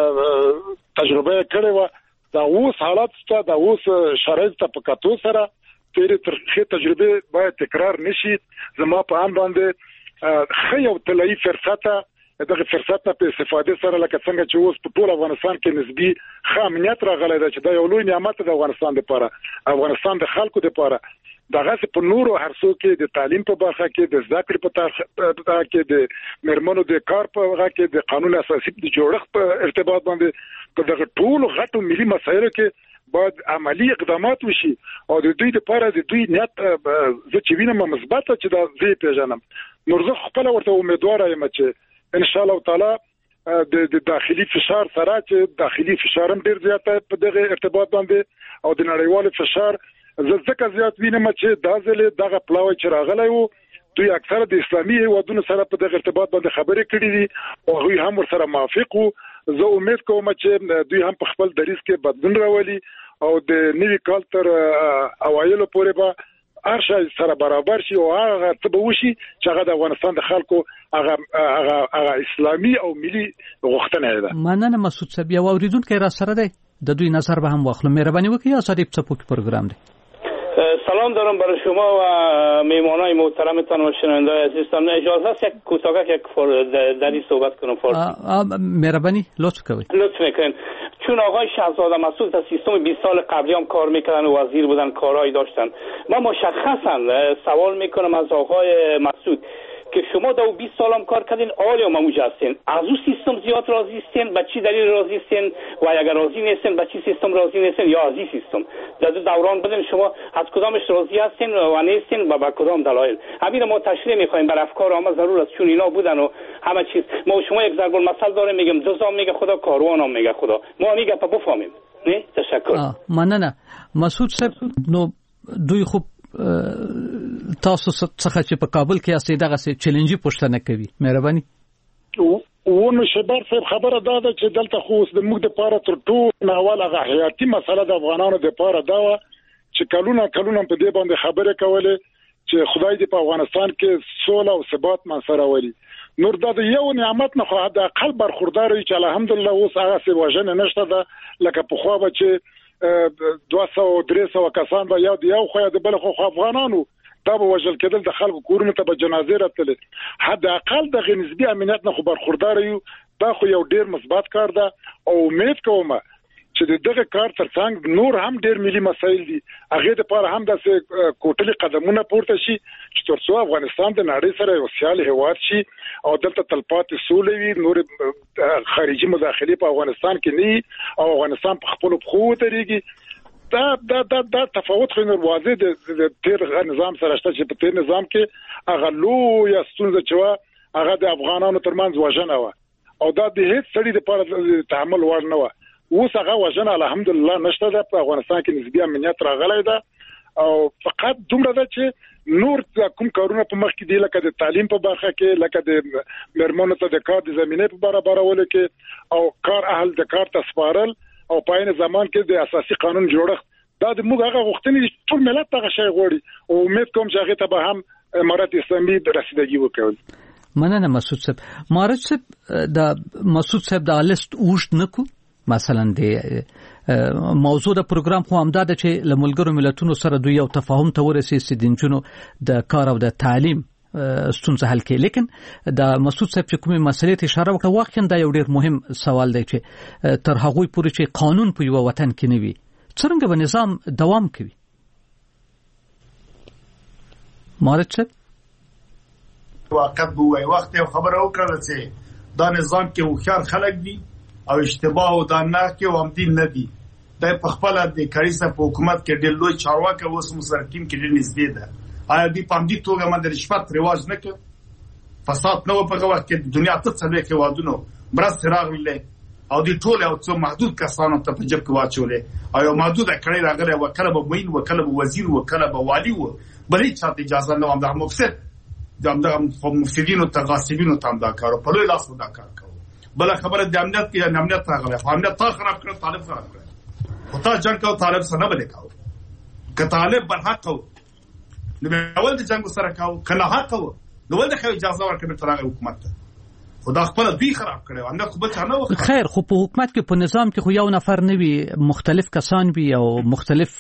د تجربه کړو دا اوس حالات ته دا اوس شرایط ته په کتو سره ترخه تجربه باید تکرار نشي. زما په ان باندې خیو تلای فرصته دغه فرصت په استفاده سره لکه څنګه چې اوس په ټول افغانستان کې نسبی خامنیت راغلی دا چې دا یو لوی نعمت د افغانستان لپاره افغانستان د خلکو لپاره دغه په نورو هرڅو کې د تعلیم په برخه کې د ذکر په برخه کې د مرمنو د کار په برخه کې د قانون اساسي د جوړښت په ارتباط باندې په دغه ټول غټو ملي مسایلو کې باید عملی اقدامات وشي او د دوی لپاره د دوی نیت زه چې وینم مثبت چې دا زه پیژنم. نور زه خپل ورته امیدوار یم چې ان شاء الله تعالی د داخلي فشار سره چې داخلي فشار هم ډیر زیات په دغه ارتباط باندې او د نړیوال فشار زکه زیات وینم چې دا ځله دغه پلاوی چې راغلی وو دوی اکثره د اسلامي هیوادونو سره په دغه ارتباط باندې خبرې کړې دي او دوی هم ورسره موافق وو. زه امید کوم چې دوی هم په خپل دریځ کې بدلون راولي او د نوي کال تر اوایلو پورې به هر شي سره برابر شي او هغه څه به وشي چې هغه د افغانستان د خلکو هغه اسلامي او ملي غوښتنه ده. مننه مسعود صاحب. یو اوریدونکو را سره دی د دوی نظر به هم واخلو. مهرباني وکړئ آزادی څپوکي پروگرام دی. سلام دارم برای شما و میهمانای محترمتان و شنونده‌های عزیزتان. اجازه است یک کوتاه یک دری صحبت کنم فارسی؟ مهربانی لطف کنید. لطف میکنین. چون آقای شهزاده مسعود در سیستم 20 سال قبلی هم کار میکردن و وزیر بودن کارهایی داشتن. من مشخصا سوال میکنم از آقای مسعود که شما در 20 سال هم کار کردین عالی و مموج هستین از اون سیستم زیاد راضی هستین به چی دلیل راضی هستین و اگر راضی نیستین به چی سیستم راضی نیستین یا از این سیستم در دوران بدین شما از کدامش راضی هستین و نیستین و با کدام دلایل همین ما تشریح میخوایم بر افکار ما ضرور است چون اینا بودن و همه چیز ما شما یک ضرب المثل داریم میگم جزام میگه خدا کاروانم میگه خدا ما میگه بفهمیم نه تشکر. مننه مسعود صاحب. نو دوی خوب تاسو څخه چې په کابل کې اسې دغه سي چیلنجي پوښتنه کوي. مهرباني ونه شبر صاحب خبره ده چې دلته خو د موږ د پاره تر ټولو اول هغه حیاتي مسله د افغانانو د پاره دا چې کلونه په دې باندې خبره کوله چې خدای دې په افغانستان کې سوله او ثبات منصور ولي. نور دا یو نعمت نه خو د عقل برخوردار چې الحمدلله اوس هغه څه وژنه نشته ده لکه په خو به چې 200-300 کسان به یو خو د بل خو افغانانو دا به وژل کېدل د خلکو کورونو ته به جنازې راتلې. حد اقل د نسبی امنیت نه خو برخوردار یو. دا خو یو ډیر مثبت کار ده او امید کوم چې دغه کار ترڅنګ نور هم ډیر ملي مسایل دي هغه د پاره هم د کوټلي قدمونه پورته شي چې ترڅو افغانستان د نړۍ سره یو سیال هیواد شي او دلته تلپاتې سولې وي نور خارجي مداخله په افغانستان کې نه او افغانستان په خپل خو تريږي. دا تفاوت خو نور واضح د تیر نظام سره شته چې په تیر نظام کې هغه لوی ستونزه چې هغه د افغانانو ترمنځ وژنه و او دا د هیڅ سړي لپاره تحمل وړ نه و. اوس هغه وژنه الحمدلله نشته ده په افغانستان کې نسبی امنیت راغلی ده او فقط دومره ده چې نور کوم کارونه په مخ کې دي لکه د تعلیم په برخه کې لکه د مرمنو ته د کار د زمينه په برابرولو کې او کار اهل د کار تسپارل او په عین زمان کې د اساسي قانون جوړښت دا د موږ هغه غوښتنې ټول ملت هغه شی غواړي او امید کوم چې هغه ته به هم امارات اسلامي رسیدګي وکړي. مننه مسعود صاحب. مارج صاحب د مسعود صاحب د لیست اوښ نکو مثلا د موضوع د پروګرام خو همداده چې له ملګرو ملتونو سره دوی یو تفاهم ته ورسېږي چې د نجونو د کار او د تعلیم ستونزه حل کړي. لیکن د مسعود صاحب چې کومه مسلې ته اشاره وکړه واقعا دا یو ډیر مهم سوال دی چې تر هغه پورې چې قانون په یو وطن کې نه وي څنګه به نظام دوام کوي. مارچ واقع بوای وخت یو خبره وکړه چې دا نظام کې وخیار خلک دي او اشتباه او دانه کې هم دین نه دي د په خپل د کریسه په حکومت کې ډېر لوی چارواکي اوس مسرکین کې ډېر نسبی ده. آیا دې پام دي توګه مده رشوت رواج نه کوي فساد نه په هغه وخت کې دنیا ته څلوي کې وادونو برس راغله او د ټول او څو محدود کسانو ته په جب کې واچولې او یو محدود کړي راغلی وکړه به وین وکړه به وزیر وکړه به والی و بلې چاته اجازه نه هم د مفسد د مفسدینو تغاصبینو تام دا کار په لوی لاس دا کار کوي بل خبره د امنیت کې امنیت راغلی امنیت تا خراب کړ طالب خراب کړ خو تا جنگ کو طالب سره نه بلې کاو که طالب بل حق نو اول د جنگ سره کاو کنه حق نو ول د اجازه ورکړه تر حکومت خدا خپل دوی خراب کړي او نه خو به څنګه وکړي خیر خو په حکومت کې په نظام کې خو یو نفر نه وي مختلف کسان وي او مختلف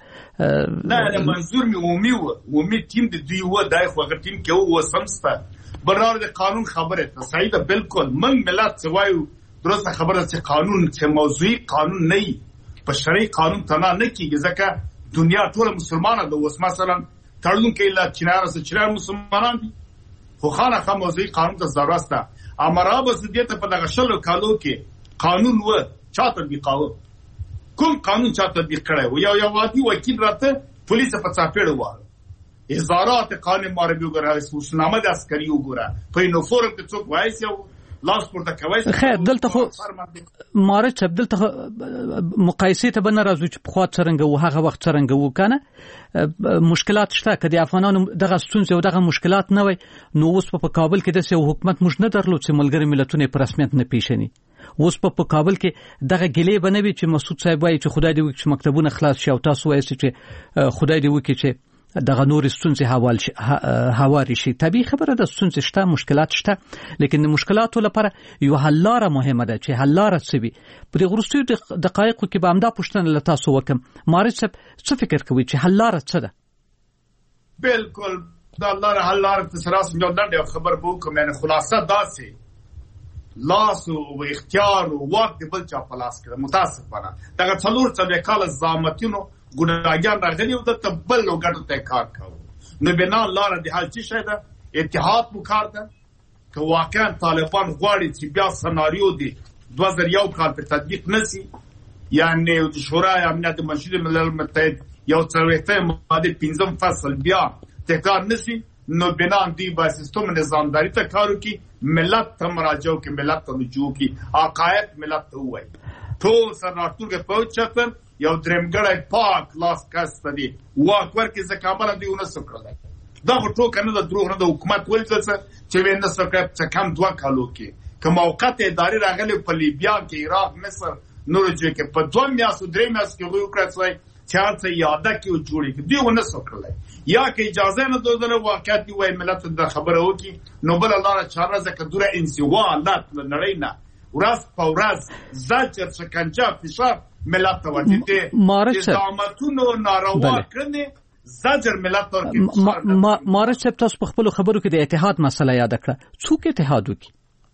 نه منظور می عمومي ټیم د دوی و دای خو هغه ټیم کې و سمسته برار د قانون خبره ته صحیح ده بالکل من ملت سوایو درسته خبره چې قانون چې موضوعي قانون نه په شرعي قانون تنه نه کیږي ځکه دنیا ټول مسلمانه ده اوس مثلا تړون کې لا چینار مسلمانان دي خو خامخا موضوعي قانون ته ضرورت ده امره به دې ته په دغه شلو کالو کې قانون و چا تطبیقاوه کوم قانون چا تطبیق کړی و یو وادي وکیل راته پولیس په څاپېړ واره ازارات قانون معربي وګوره اسنامه د عسکري وګوره په یونیفورم کې څوک وایي یو لاس پورته کوي خیر دلته خو مارچ دلته مقایسه ته بنه راځو چې په خوا څرنګه و هغه وخت څرنګه و کنه مشکلات شته کدي افغانانو دغه ستونزې او دغه مشکلات نه وي نو اوس په کابل کې د سیو حکومت موږ نه درلود چې ملګری ملتونه په رسمیت نه پیښني اوس په کابل کې دغه ګلې بنوي چې مسعود صاحب وایي چې خدای دې وکړي چې مکتبونه خلاص شي او تاسو وایي چې خدای دې وکړي چې دغه نور ستونزې هواري شي طبيعي خبره ده ستونزې شته مشکلات شته لیکن د مشکلاتو لپاره یو حل لار مهمه ده چې حل لار څه وي په وروستیو دقایقو کې به همدا پوښتنه له تاسو وکم مارچ څه فکر کوي چې حل لار څه ده بالکل دا لار حل لار ته سره څنګه دا خبر بو کوم نه خلاصه داسې لاس او اختیار او وخت بل چا پلاس کړه متاسفانه دا څلور څه کال زامتینو ګناګان راغلي او د تبل او ګټو ته کار کوي نو بنا لار د حل څه شه ده اتحاد مخار ده که واقعا طالبان غواړي چې بیا سناریو دی 2001 کال په تطبیق نسی یعنی د شورای امنیت مسجد ملل متحد یو څلورته ماده 5 فصل بیا تکرار نسی نو بنا دی با سیستم نظامداری ته کارو کی ملت ته مراجعو کی ملت ته رجوع کی عقاید ملت ته وای ټول سرناټور کې پوهچتن یو درمګړی پاک لاس کاست دی واک ورکې زکابره دی ونسو کړل دا ټول کنه د دروغ نه د حکومت ولڅ چې وینده سکه چې کم 2 کالو کې کوم موقت اداري راغلي په لیبیا کې عراق مصر نور چې په 2 میاشتو 3 میاشتو کې وکړای چې څه یاده کې جوړې دی ونسو کړل یا کې اجازه نه دوله واقعیت دی وای ملت د خبره وکي نو بل الله چاره زکه دوره انسوا الله نړۍ نه ورځ په ورځ زجر شکنجه فشار ملت ته ورته دي نظامتونو ناروا کړنې زجر ملت ورته مارچ تاسو په خپل خبرو کې د اتحاد مسله یاد کړه څوک اتحاد وکي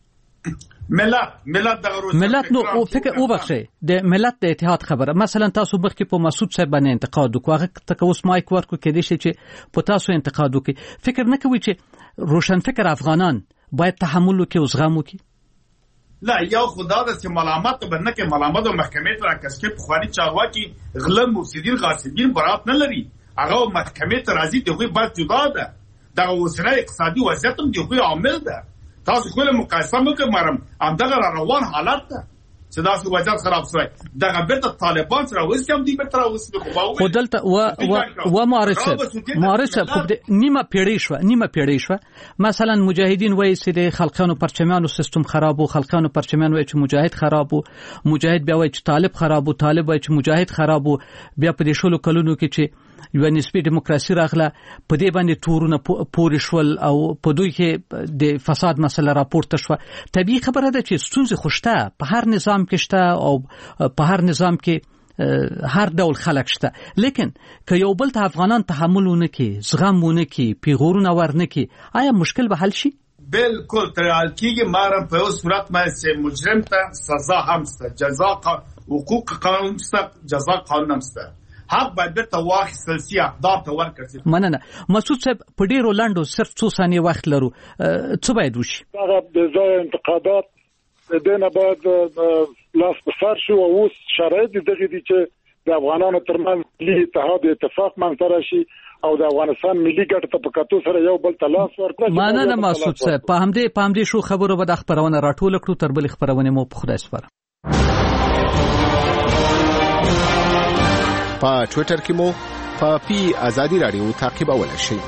ملت دغه روز ملت نو او فکر او بخښي د ملت د اتحاد خبره مثلا تاسو بخکې په مسعود صاحب باندې انتقاد وکړه تاسو اوس مایک ورکو کې دي چې په تاسو انتقاد وکړي فکر نه کوي چې روشن فکر افغانان باید تحمل وکړي او زغم وکړي لا یو خدا د ملامت باندې کې ملامت او محکمې ته راکښې په خواني چارواکي غلط مفسدين غاصبين برات نه لري هغه محکمې ته راځي دغه بعد جدا ده دغه وسره اقتصادي وضعیت هم دغه عامل ده تاسو خپل مقایسه وکړم همدغه روان حالت ده چې تاسو وضعیت خراب شوی دغه بیرته طالبان سره وسیم دی به تر اوسه خو دلته و مارچ په نیمه پیړۍ شو مثلا مجاهدین وایي چې د خلقانو پرچمیانو سیستم خراب او خلقانو پرچمیانو وایي چې مجاهد خراب او مجاهد بیا وایي چې طالب خراب او طالب وایي چې مجاهد خراب او بیا په دې شلو کلونو کې چې یو نسبی دیموکراسي راغله په دې باندې تورونه پورې شول او په دوی کې د فساد مسله راپورته شو طبيعي خبره ده چې ستونزې خوشته په هر نظام کې شته او په هر نظام کې هر ډول خلک شته لیکن که یو بل ته افغانان تحملونه کې زغمونه کې پیغورونه ورنه کې آیا مشکل به حل شي بالکل تر الکیږي مارم په صورت باندې مجرم ته سزا هم سته جزاء حقوق قانون سته جزاء قانون هم سته حق باید ته واخیستل سي اقدار ته ورکړي مننه مسعود صاحب په ډیرو لاندو صرف 2 ثانیې وخت لرو څه باید وشي هغه د ځای انتقادات دنه باید لاس په سر شو او اوس شرایط دغه دي چې د افغانانو ترمنځ ملي اتحاد اتفاق منځ شي او د افغانستان ملي ګټه ته په کتو سره یو بل تلاش ورکړي مننه مسعود صاحب په همدې شو خبرو به د خبرونه راټول کړو تر بل خبرونه مو په خدای سپاره په ټوئیټر کې مو په پی آزادي رادیو تعقیبولای شئ.